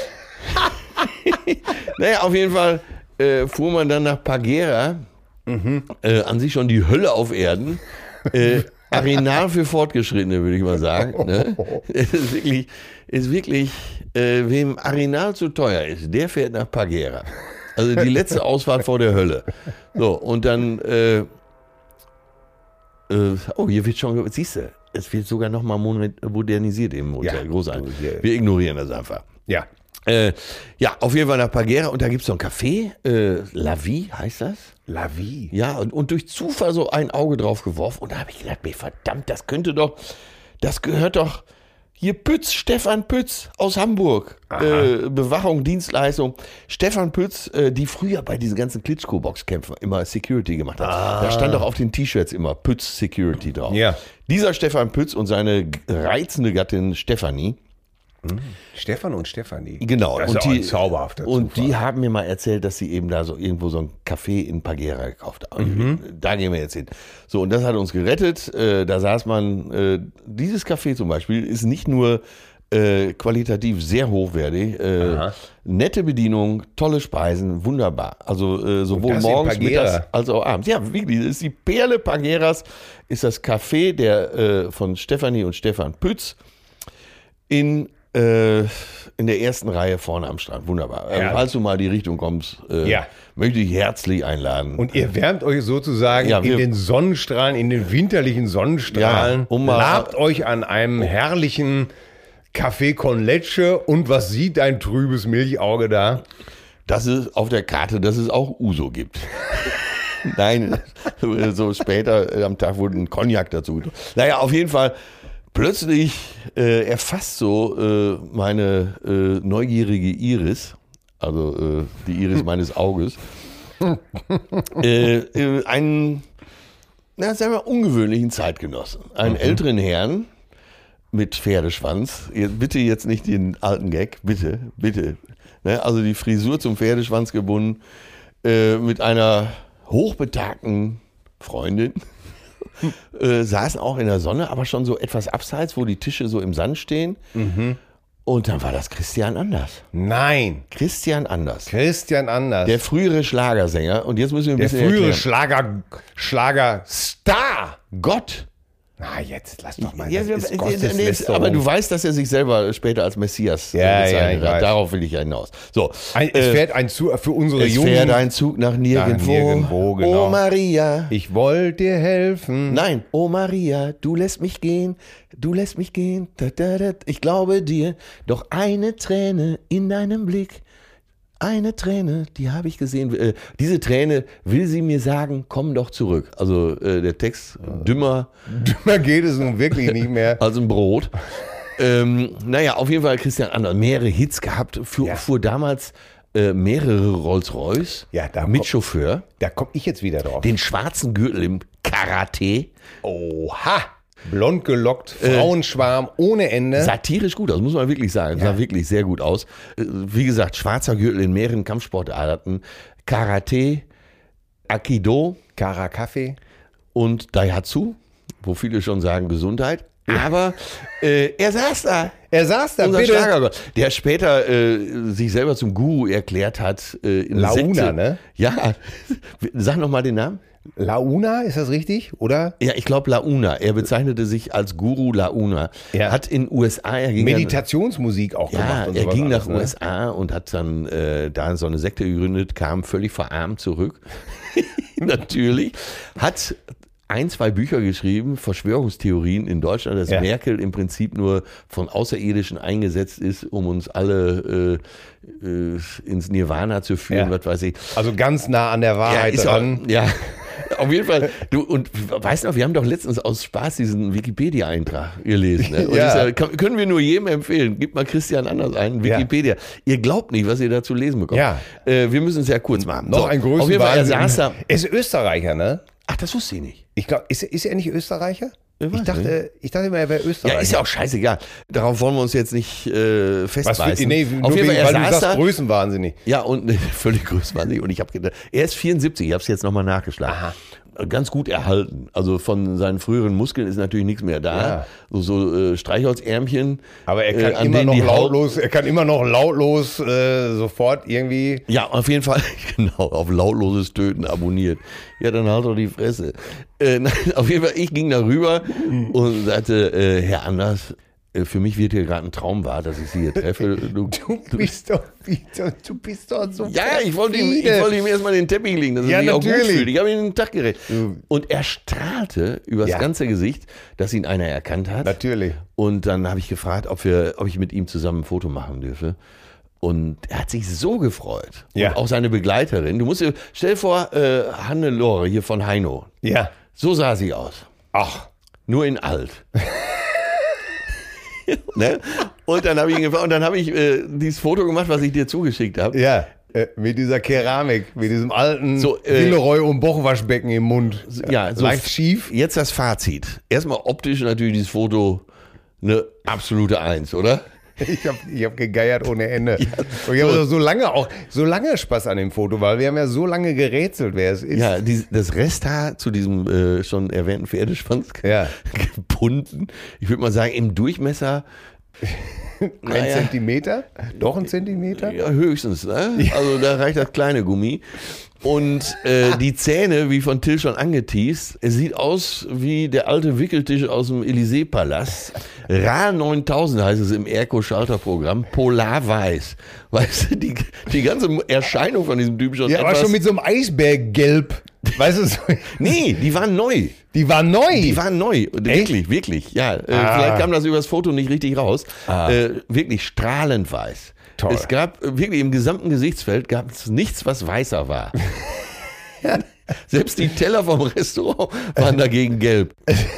Naja, auf jeden Fall äh, fuhr man dann nach Pagera, mhm. äh, an sich schon die Hölle auf Erden. Äh, Arenal für Fortgeschrittene, würde ich mal sagen. Ne? Es ist wirklich, ist wirklich äh, wem Arenal zu teuer ist, der fährt nach Pagera. Also die letzte Ausfahrt vor der Hölle. So, und dann, äh, äh, oh, hier wird schon, siehst du, es wird sogar nochmal modernisiert im Hotel. Ja, großartig. Wir ignorieren das einfach. Ja. Äh, ja, auf jeden Fall nach Pagera und da gibt es so ein Café, äh, La Vie heißt das. La Vie? Ja, und, und durch Zufall so ein Auge drauf geworfen und da habe ich gedacht, mir verdammt, das könnte doch, das gehört doch hier Pütz, Stefan Pütz aus Hamburg, äh, Bewachung, Dienstleistung. Stefan Pütz, äh, die früher bei diesen ganzen Klitschko-Boxkämpfen immer Security gemacht hat. Ah. Da stand doch auf den T-Shirts immer Pütz Security drauf. Ja. Dieser Stefan Pütz und seine reizende Gattin Stefanie. Hm. Stefan und Stefanie. Genau. Das ist und ja die, ein zauberhafter Und Zufall. die haben mir mal erzählt, dass sie eben da so irgendwo so ein Café in Pagera gekauft haben. Mhm. Da gehen wir jetzt hin. So, und das hat uns gerettet. Äh, da saß man, äh, dieses Café zum Beispiel ist nicht nur äh, qualitativ sehr hochwertig, äh, nette Bedienung, tolle Speisen, wunderbar. Also äh, sowohl morgens, mittags als auch abends. Ja, wirklich, das ist die Perle Pageras, ist das Café der, äh, von Stefanie und Stefan Pütz in in der ersten Reihe vorne am Strand. Wunderbar. Ja. Falls du mal die Richtung kommst, äh, ja. möchte ich herzlich einladen. Und ihr wärmt euch sozusagen ja, in den Sonnenstrahlen, in den winterlichen Sonnenstrahlen, ja, um labt euch an einem herrlichen Café con Leche und was sieht dein trübes Milchauge da? Dass es auf der Karte, dass es auch Uso gibt. Nein, so später am Tag wurde ein Cognac dazu. Naja, auf jeden Fall plötzlich äh, erfasst so äh, meine äh, neugierige Iris, also äh, die Iris meines Auges, äh, äh, einen, na, sagen wir, ungewöhnlichen Zeitgenossen. Einen mhm. älteren Herrn mit Pferdeschwanz. Bitte jetzt nicht den alten Gag, bitte, bitte. Ne? Also die Frisur zum Pferdeschwanz gebunden, äh, mit einer hochbetagten Freundin. Äh, saßen auch in der Sonne, aber schon so etwas abseits, wo die Tische so im Sand stehen. Mhm. Und dann war das Christian Anders. Nein. Christian Anders. Christian Anders. Der frühere Schlagersänger. Und jetzt müssen wir ein Der bisschen frühere erklären. Schlager, Schlagerstar. Gott. Na, jetzt lass doch mal. Ja, das ist äh, Gotteslästerung. aber du weißt, dass er sich selber später als Messias ja, bezeichnet ja, hat. Darauf will ich ja hinaus. So, ein, es äh, fährt ein Zug für unsere es Jungen. Es fährt ein Zug nach nirgendwo. Nach nirgendwo, genau. Oh Maria. Ich wollte dir helfen. Nein, oh Maria, du lässt mich gehen. Du lässt mich gehen. Da, da, da. Ich glaube dir. Doch eine Träne in deinem Blick. Eine Träne, die habe ich gesehen. Äh, diese Träne will sie mir sagen, komm doch zurück. Also äh, der Text, dümmer. Dümmer geht es nun wirklich nicht mehr. Als ein Brot. ähm, naja, auf jeden Fall Christian Anders. Mehrere Hits gehabt. Fuhr, ja. fuhr damals äh, mehrere Rolls-Royce ja, da mit komm, Chauffeur. Da komme ich jetzt wieder drauf. Den schwarzen Gürtel im Karate. Oha. Blond gelockt, Frauenschwarm äh, ohne Ende. Satirisch gut aus, muss man wirklich sagen. Ja. Sah wirklich sehr gut aus. Wie gesagt, schwarzer Gürtel in mehreren Kampfsportarten. Karate, Aikido, Karakafe und Daihatsu, wo viele schon sagen Gesundheit. Aber äh, er saß da. Er saß da, unser bitte. Schlagergott, der später äh, sich selber zum Guru erklärt hat. Äh, in Launa, Sekte. Ne? Ja, sag nochmal den Namen. Launa, ist das richtig, oder? Ja, ich glaube Launa. Er bezeichnete sich als Guru Launa. Ja. Hat in U S A... Er ging Meditationsmusik auch ja, gemacht. Und er ging alles, nach ne? U S A und hat dann äh, da so eine Sekte gegründet, kam völlig verarmt zurück. Natürlich. Hat ein, zwei Bücher geschrieben, Verschwörungstheorien in Deutschland, dass ja. Merkel im Prinzip nur von Außerirdischen eingesetzt ist, um uns alle äh, äh, ins Nirvana zu führen, ja. was weiß ich. Also ganz nah an der Wahrheit ja, dran. Auch, ja. Auf jeden Fall, du, und weißt du noch, wir haben doch letztens aus Spaß diesen Wikipedia-Eintrag gelesen. Ne? Und ja. das ja, kann, können wir nur jedem empfehlen. Gib mal Christian Anders ein, Wikipedia. Ja. Ihr glaubt nicht, was ihr da zu lesen bekommt. Ja. Äh, wir müssen es ja kurz machen. Noch so, ein größerer Auf jeden Fall, er saß da. Er ist Österreicher, ne? Ach, das wusste ich nicht. Ich glaube, ist, ist er nicht Österreicher? Ich, ich, dachte, ich dachte immer, er wäre Österreicher. Ja, ist ja auch scheißegal. Darauf wollen wir uns jetzt nicht äh, festbeißen. Was für, nee, nur Auf jeden wegen, Fall, er weil du saß sagst, da, größenwahnsinnig. Ja, und ne, völlig größenwahnsinnig. Und ich habe gedacht, er ist vierundsiebzig, ich habe es jetzt nochmal nachgeschlagen. Aha. Ganz gut erhalten. Also von seinen früheren Muskeln ist natürlich nichts mehr da. Ja. So, so äh, Streichholzärmchen. Aber er kann äh, immer noch lautlos, er kann immer noch lautlos äh, sofort irgendwie. Ja, auf jeden Fall, genau, auf lautloses Töten abonniert. Ja, dann halt doch die Fresse. Äh, nein, auf jeden Fall, ich ging da rüber und sagte, äh, Herr Anders, für mich wird hier gerade ein Traum wahr, dass ich Sie hier treffe. Du, du bist doch wieder, du bist doch so. Ja, ich wollte ihm, ich wollte ihm erstmal den Teppich legen, dass er ja, sich natürlich. auch gut fühlt. Ich habe ihm den Tag gerecht. Und er strahlte übers ja. ganze Gesicht, dass ihn einer erkannt hat. Natürlich. Und dann habe ich gefragt, ob, wir, ob ich mit ihm zusammen ein Foto machen dürfe. Und er hat sich so gefreut. Ja. Und auch seine Begleiterin. Du musst dir, stell dir vor, äh, Hannelore hier von Heino. Ja. So sah sie aus. Ach. Nur in alt. Ne? Und dann habe ich ihn gefragt, und dann habe ich äh, dieses Foto gemacht, was ich dir zugeschickt habe. Ja, äh, mit dieser Keramik, mit diesem alten so, äh, Villeroy- und Bochwaschbecken im Mund. Ja, so leicht schief. Jetzt das Fazit. Erstmal optisch natürlich dieses Foto eine absolute Eins, oder? Ich habe ich hab gegeiert ohne Ende. Ja, und ich so. habe so lange auch so lange Spaß an dem Foto, weil wir haben ja so lange gerätselt, wer es ist. Ja, die, das Resthaar zu diesem äh, schon erwähnten Pferdeschwanz ja. gebunden. Ich würde mal sagen, im Durchmesser ein naja, Zentimeter? Doch ein Zentimeter? Ja, höchstens. Ne? Also da reicht das kleine Gummi. Und äh, die Zähne, wie von Till schon angeteast, es sieht aus wie der alte Wickeltisch aus dem Élysée-Palast. R A neuntausend heißt es im Erco-Schalterprogramm, Polarweiß. Weißt du, die, die ganze Erscheinung von diesem Typ schon ja, etwas... aber schon mit so einem Eisberggelb. Weißt du so? Nee, die waren neu. Die waren neu? Die waren neu. Wirklich, wirklich. Ja, äh, ah. vielleicht kam das übers Foto nicht richtig raus. Ah. Äh, wirklich strahlend weiß. Toll. Es gab wirklich im gesamten Gesichtsfeld gab es nichts, was weißer war. Selbst die Teller vom Restaurant waren dagegen gelb.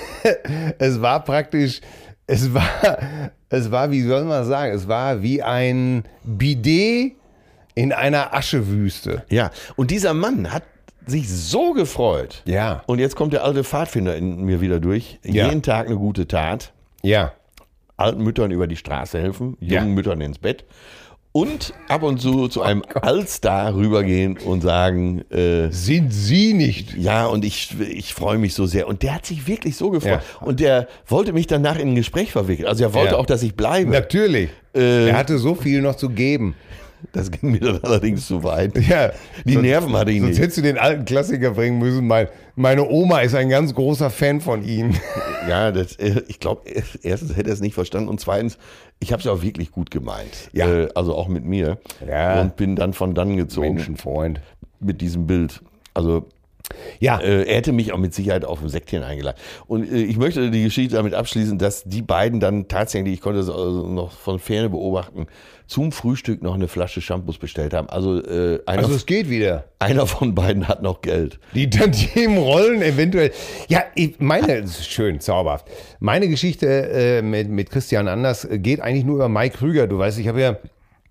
Es war praktisch, es war, es war, wie soll man sagen, es war wie ein Bidet in einer Aschewüste. Ja, und dieser Mann hat sich so gefreut. Ja. Und jetzt kommt der alte Pfadfinder in mir wieder durch. Ja. Jeden Tag eine gute Tat. Ja. Alten Müttern über die Straße helfen, jungen Ja. Müttern ins Bett. Und ab und zu zu einem Allstar rübergehen und sagen, äh, sind Sie nicht? ja, und ich, ich freue mich so sehr. Und der hat sich wirklich so gefreut. Ja. Und der wollte mich danach in ein Gespräch verwickeln. Also er wollte Ja. auch, dass ich bleibe. Natürlich. Äh, er hatte so viel noch zu geben. Das ging mir dann allerdings zu weit. Ja. Die sonst, Nerven hatte ich sonst nicht. hättest du den alten Klassiker bringen müssen. Mein, meine Oma ist ein ganz großer Fan von Ihnen. Ja, das, äh, ich glaube, erstens hätte er es nicht verstanden und zweitens, ich habe es auch wirklich gut gemeint. Ja. Äh, also auch mit mir. Ja. Und bin dann von dann gezogen. Menschenfreund. Mit diesem Bild. Also Ja. Äh, er hätte mich auch mit Sicherheit auf ein Sektchen eingeladen. Und äh, ich möchte die Geschichte damit abschließen, dass die beiden dann tatsächlich, ich konnte es also noch von Ferne beobachten, zum Frühstück noch eine Flasche Shampoos bestellt haben. Also, äh, einer, Also es geht wieder. einer von beiden hat noch Geld. Die Tantiemen rollen eventuell. Ja, ich meine, das ist schön, zauberhaft. Meine Geschichte äh, mit, mit Christian Anders geht eigentlich nur über Mike Krüger. Du weißt, ich habe ja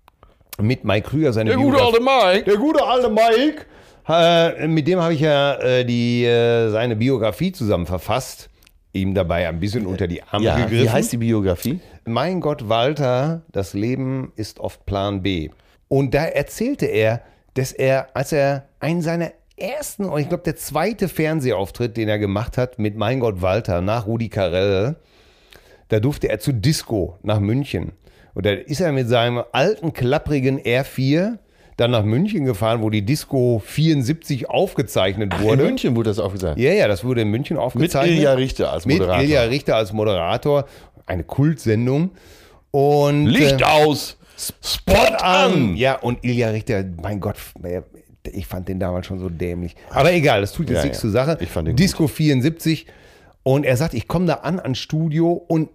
mit Mike Krüger seine Der gute alte Mike. Der gute alte Mike. Äh, mit dem habe ich ja äh, die, äh, seine Biografie zusammen verfasst. Ihm dabei ein bisschen unter die Arme Ja, gegriffen. wie heißt die Biografie? Mein Gott, Walter, das Leben ist oft Plan B. Und da erzählte er, dass er, als er einen seiner ersten, und ich glaube der zweite Fernsehauftritt, den er gemacht hat mit Mein Gott, Walter nach Rudi Carrell, da durfte er zu Disco nach München. Und da ist er mit seinem alten, klapprigen R vier dann nach München gefahren, wo die Disco vierundsiebzig aufgezeichnet Ach, wurde. in München wurde das aufgesagt. Ja, ja, das wurde in München Mit aufgezeichnet. Ilja Richter als Moderator. Mit Ilja Richter als Moderator. Eine Kultsendung. Und, Licht äh, aus! Spot an! Ja, und Ilja Richter, mein Gott, ich fand den damals schon so dämlich. Aber egal, das tut jetzt Ja, nichts ja. zur Sache. Ich fand den Disco vierundsiebzig. Und er sagt, ich komme da an ans Studio und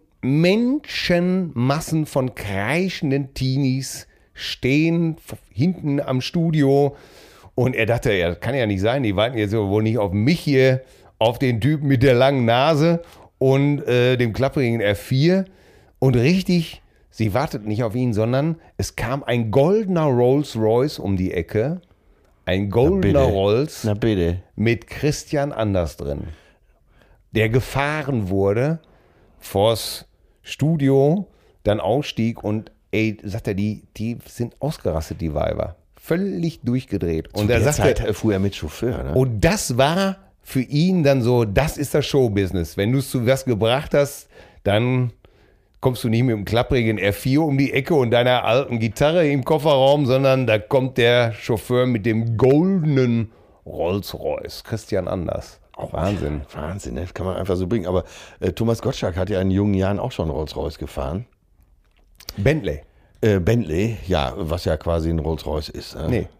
Menschenmassen von kreischenden Teenies stehen f- hinten am Studio Und er dachte, ja, das kann ja nicht sein, die warten jetzt wohl nicht auf mich hier, auf den Typen mit der langen Nase und äh, dem klapprigen R vier. Und richtig, sie wartet nicht auf ihn, sondern es kam ein goldener Rolls-Royce um die Ecke. Ein goldener Na bitte. Rolls Na bitte. mit Christian Anders drin, der gefahren wurde vors Studio, dann ausstieg und ey, sagt er, die, die sind ausgerastet, die Weiber. Völlig durchgedreht. Und Zu er der sagte, Zeit fuhr er mit Chauffeur. Ne? und das war für ihn dann so, das ist das Showbusiness. Wenn du es zu was gebracht hast, dann kommst du nicht mit dem klapprigen R vier um die Ecke und deiner alten Gitarre im Kofferraum, sondern da kommt der Chauffeur mit dem goldenen Rolls-Royce. Christian Anders. Wahnsinn. Wahnsinn, ne? Kann man einfach so bringen. Aber äh, Thomas Gottschalk hat ja in jungen Jahren auch schon Rolls-Royce gefahren. Bentley. Äh, Bentley, ja, was ja quasi ein Rolls-Royce ist. Ne? Nee.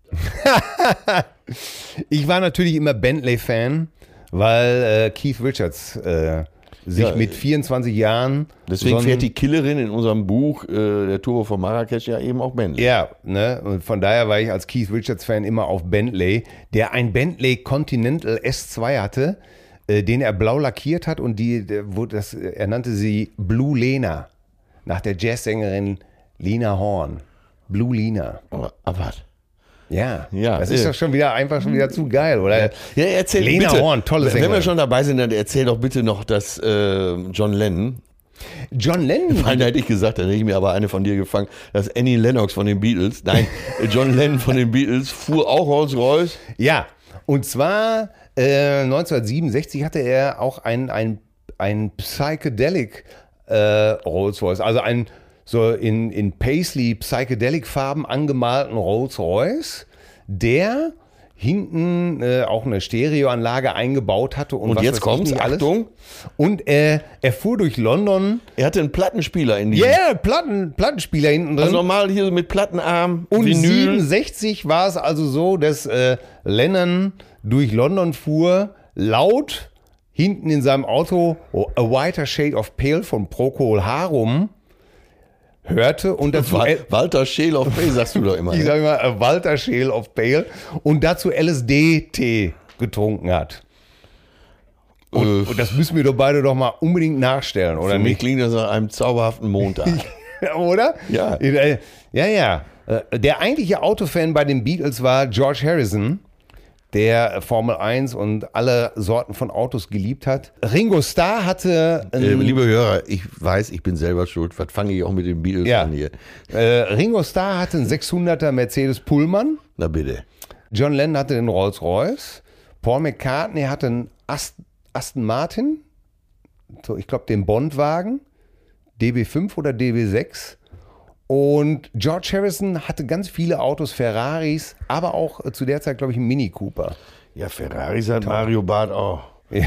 Ich war natürlich immer Bentley-Fan, weil äh, Keith Richards äh, sich Ja, mit vierundzwanzig Jahren... Deswegen so ein- fährt die Killerin in unserem Buch, äh, der Turbo von Marrakesch, ja eben auch Bentley. Ja, ne? Und von daher war ich als Keith Richards-Fan immer auf Bentley, der ein Bentley Continental S zwei hatte, äh, den er blau lackiert hat und die, der, wo das, er nannte sie Blue Lena, nach der Jazzsängerin Lena Horne. Blue Lena. Aber, aber was? Ja, Ja, das ist äh. doch schon wieder einfach schon wieder zu geil, oder? Ja, erzähl Lena bitte. Horne, tolle Wenn wir Sängerin. schon dabei sind, dann erzähl doch bitte noch, dass äh, John Lennon, John Lennon. Nein, da hätte ich gesagt, dann hätte ich mir aber eine von dir gefangen, dass Annie Lennox von den Beatles, nein, John Lennon von den Beatles fuhr auch Rolls-Royce. Ja, und zwar äh, neunzehnhundertsiebenundsechzig hatte er auch ein, ein, ein Psychedelic äh, Rolls-Royce, also ein so in, in Paisley Psychedelic-Farben angemalten Rolls-Royce, der hinten äh, auch eine Stereoanlage eingebaut hatte. Und, Und was jetzt weiß ich kommt's, nicht alles. Achtung. Und äh, er fuhr durch London. Er hatte einen Plattenspieler in die. Ja, yeah, Platten, Plattenspieler hinten drin. Also normal hier so mit Plattenarm, Und Vinyl. siebenundsechzig war es also so, dass äh, Lennon durch London fuhr, laut hinten in seinem Auto A Whiter Shade of Pale von Procol Harum hörte und dazu Wa- Walter Scheel auf Bay, sagst du doch immer. ich ne? sag mal A Walter Shade of Pale und dazu L S D-Tee getrunken hat. Und, Äh, und das müssen wir doch beide doch mal unbedingt nachstellen, oder Für mich nicht? klingt das nach einem zauberhaften Montag. Oder? Ja. Äh, Ja, ja. Äh, Der eigentliche Autofan bei den Beatles war George Harrison, der Formel eins und alle Sorten von Autos geliebt hat. Ringo Starr hatte... äh, liebe Hörer, ich weiß, ich bin selber schuld. Was fange ich auch mit den Beatles Ja. an hier? äh, Ringo Starr hatte einen sechshunderter Mercedes Pullman. Na bitte. John Lennon hatte den Rolls-Royce. Paul McCartney hatte einen Ast- Aston Martin. So, ich glaube, den Bondwagen. D B fünf oder D B sechs. Und George Harrison hatte ganz viele Autos, Ferraris, aber auch äh, zu der Zeit, glaube ich, einen Mini Cooper. Ja, Ferraris hat Mario Barth auch.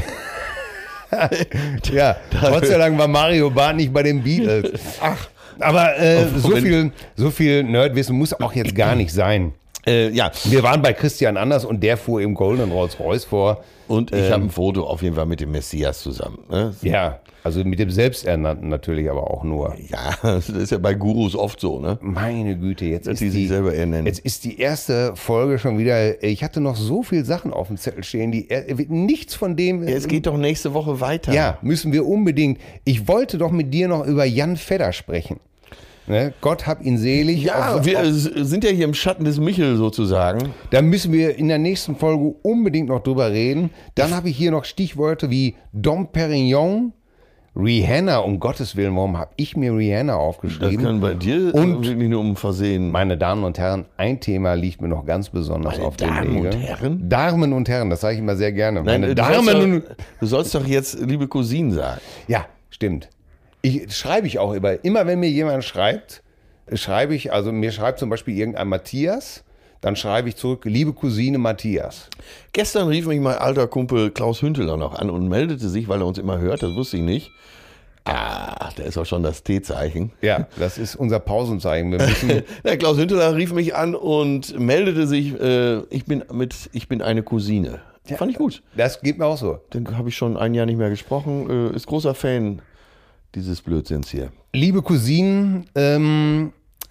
Ja, Gott sei Dank war Mario Barth nicht bei den Beatles. Ach, aber äh, Auf- so, wenn- viel, so viel Nerdwissen muss auch jetzt gar nicht sein. Äh, ja, Wir waren bei Christian Anders und der fuhr im Goldenen Rolls-Royce vor. und ich Ähm. habe ein Foto auf jeden Fall mit dem Messias zusammen. Ne? Ja, also mit dem Selbsternannten natürlich, aber auch nur. Ja, das ist ja bei Gurus oft so, ne? Meine Güte, jetzt Dass ist die sich die, selber ernennen. jetzt ist die erste Folge schon wieder. Ich hatte noch so viele Sachen auf dem Zettel stehen, die nichts von dem. Ja, es geht doch nächste Woche weiter. Ja, müssen wir unbedingt. Ich wollte doch mit dir noch über Jan Fedder sprechen. Ne? Gott hab ihn selig. Ja, Auf- wir auf- sind ja hier im Schatten des Michel sozusagen. Da müssen wir in der nächsten Folge unbedingt noch drüber reden. Dann habe ich hier noch Stichworte wie Dom Perignon, Rihanna, um Gottes Willen, warum habe ich mir Rihanna Das aufgeschrieben? kann bei dir Und- wirklich nur um Versehen. Meine Damen und Herren, ein Thema liegt mir noch ganz besonders Meine auf den Damen Wege. und Herren? Damen und Herren, das sage ich immer sehr gerne. Meine du, Damen sollst und... doch, du sollst doch jetzt liebe Cousinen sagen. Ja, stimmt. Ich schreibe ich auch immer. Immer wenn mir jemand schreibt, schreibe ich, also mir schreibt zum Beispiel irgendein Matthias, dann schreibe ich zurück, liebe Cousine Matthias. Gestern rief mich mein alter Kumpel Klaus Hünteler noch an und meldete sich, weil er uns immer hört, das wusste ich nicht. Ah, da ist auch schon das T-Zeichen. Ja, das ist unser Pausenzeichen. Wir müssen, Der Klaus Hünteler rief mich an und meldete sich, äh, ich bin mit, ich bin eine Cousine. Fand ich gut. das geht mir auch so. Den habe ich schon ein Jahr nicht mehr gesprochen. Äh, ist großer Fan dieses Blödsinns hier. Liebe Cousinen, ähm,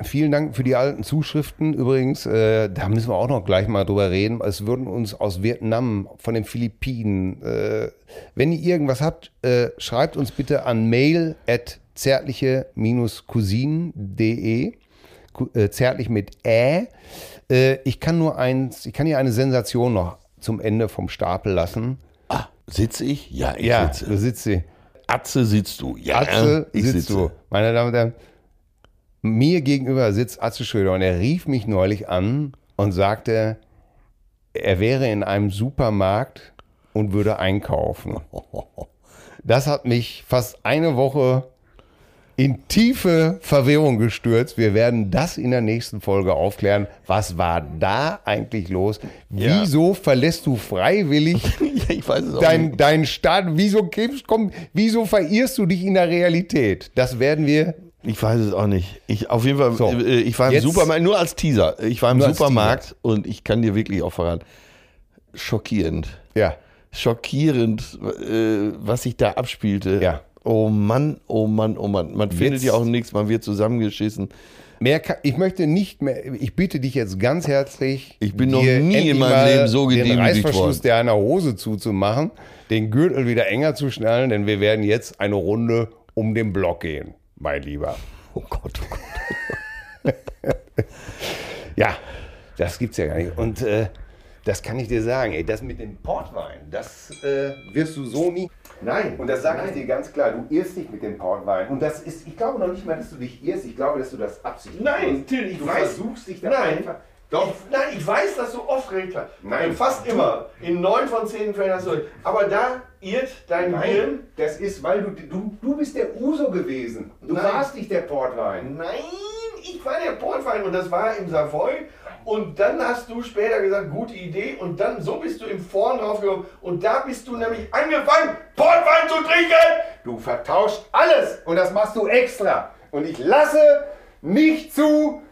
Vielen Dank für die alten Zuschriften. Übrigens, äh, da müssen wir auch noch gleich mal drüber reden. Es würden uns aus Vietnam, von den Philippinen, äh, wenn ihr irgendwas habt, äh, schreibt uns bitte an mail at zärtliche Cousinen punkt de, äh, zärtlich mit Ä. Äh, ich kann nur eins, ich kann hier eine Sensation noch zum Ende vom Stapel lassen. Ah, sitze ich? Ja, ich ja, sitze. du sitzt hier. Atze sitzt du. Ja, Atze ich sitzt sitze. du. Meine Damen und Herren, mir gegenüber sitzt Atze Schröder und er rief mich neulich an und sagte, er wäre in einem Supermarkt und würde einkaufen. Das hat mich fast eine Woche in tiefe Verwirrung gestürzt. Wir werden das in der nächsten Folge aufklären. Was war da eigentlich los? Ja. Wieso verlässt du freiwillig Ja, ich weiß es auch dein, nicht. dein Staat? Wieso, komm, wieso verirrst du dich in der Realität? Das werden wir... Ich weiß es auch nicht. Ich, auf jeden Fall, So, äh, ich war im jetzt- Supermarkt, nur als Teaser. Ich war im Nur als Supermarkt und ich kann dir wirklich auch verraten, schockierend. Ja, Schockierend, äh, was sich da abspielte. Ja. Oh Mann, oh Mann, oh Mann. Man findet Jetzt- ja auch nichts, man wird zusammengeschissen. mehr kann, ich möchte nicht mehr, ich bitte dich jetzt ganz herzlich, Ich bin noch dir nie endlich in meinem mal Leben so den gedemütigt Reißverschluss worden. deiner Hose zuzumachen, den Gürtel wieder enger zu schnallen, denn wir werden jetzt eine Runde um den Block gehen, mein Lieber. Oh Gott, oh Gott. Ja, das gibt's ja gar nicht. Und äh, das kann ich dir sagen, ey, das mit dem Portwein, das äh, wirst du so nie. Nein. Und das sage ich dir ganz klar, du irrst dich mit dem Portwein. Und das ist, ich glaube noch nicht mal, dass du dich irrst, ich glaube, dass du das absichtlich Nein, tust. Till, ich du weiß- versuchst dich da Nein. einfach. Doch. Ich, nein, ich weiß, dass du oft recht hast. Nein. Fast immer. In neun von zehn Fällen hast du recht. Aber da irrt dein Hirn. Nein, das ist, weil du, du, du bist der Uso gewesen. Du Nein. warst nicht der Portwein. Nein, ich war der Portwein und das war im Savoy. Und dann hast du später gesagt, gute Idee. Und dann, so bist du im Vorn drauf gekommen. Und da bist du nämlich angefangen, Portwein zu trinken. Du vertauscht alles und das machst du extra. Und ich lasse nicht zu.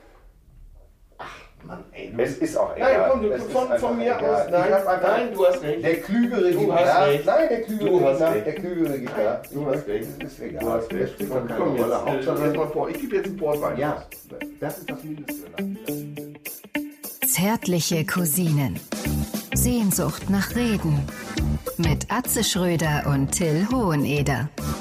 Mann, ey, Es ist auch egal. Nein, komm, du, Es ist von, einfach von mir egal. aus. Ich Nein, hab einfach- nein, du hast recht. Der Klügere Du gibt hast nach. recht. Nein, der Klügere Du gibt hast nach. recht. Der Klügere gibt nach. Du hast recht. Das ist egal. Du hast recht. Das spielt doch keine Komm, jetzt, Rolle. äh, Hauptsache, erst mal vor. Ich gebe jetzt einen Portwein. ja, das ist das Mindeste. Zärtliche Cousinen. Sehnsucht nach Reden. Mit Atze Schröder und Till Hoheneder.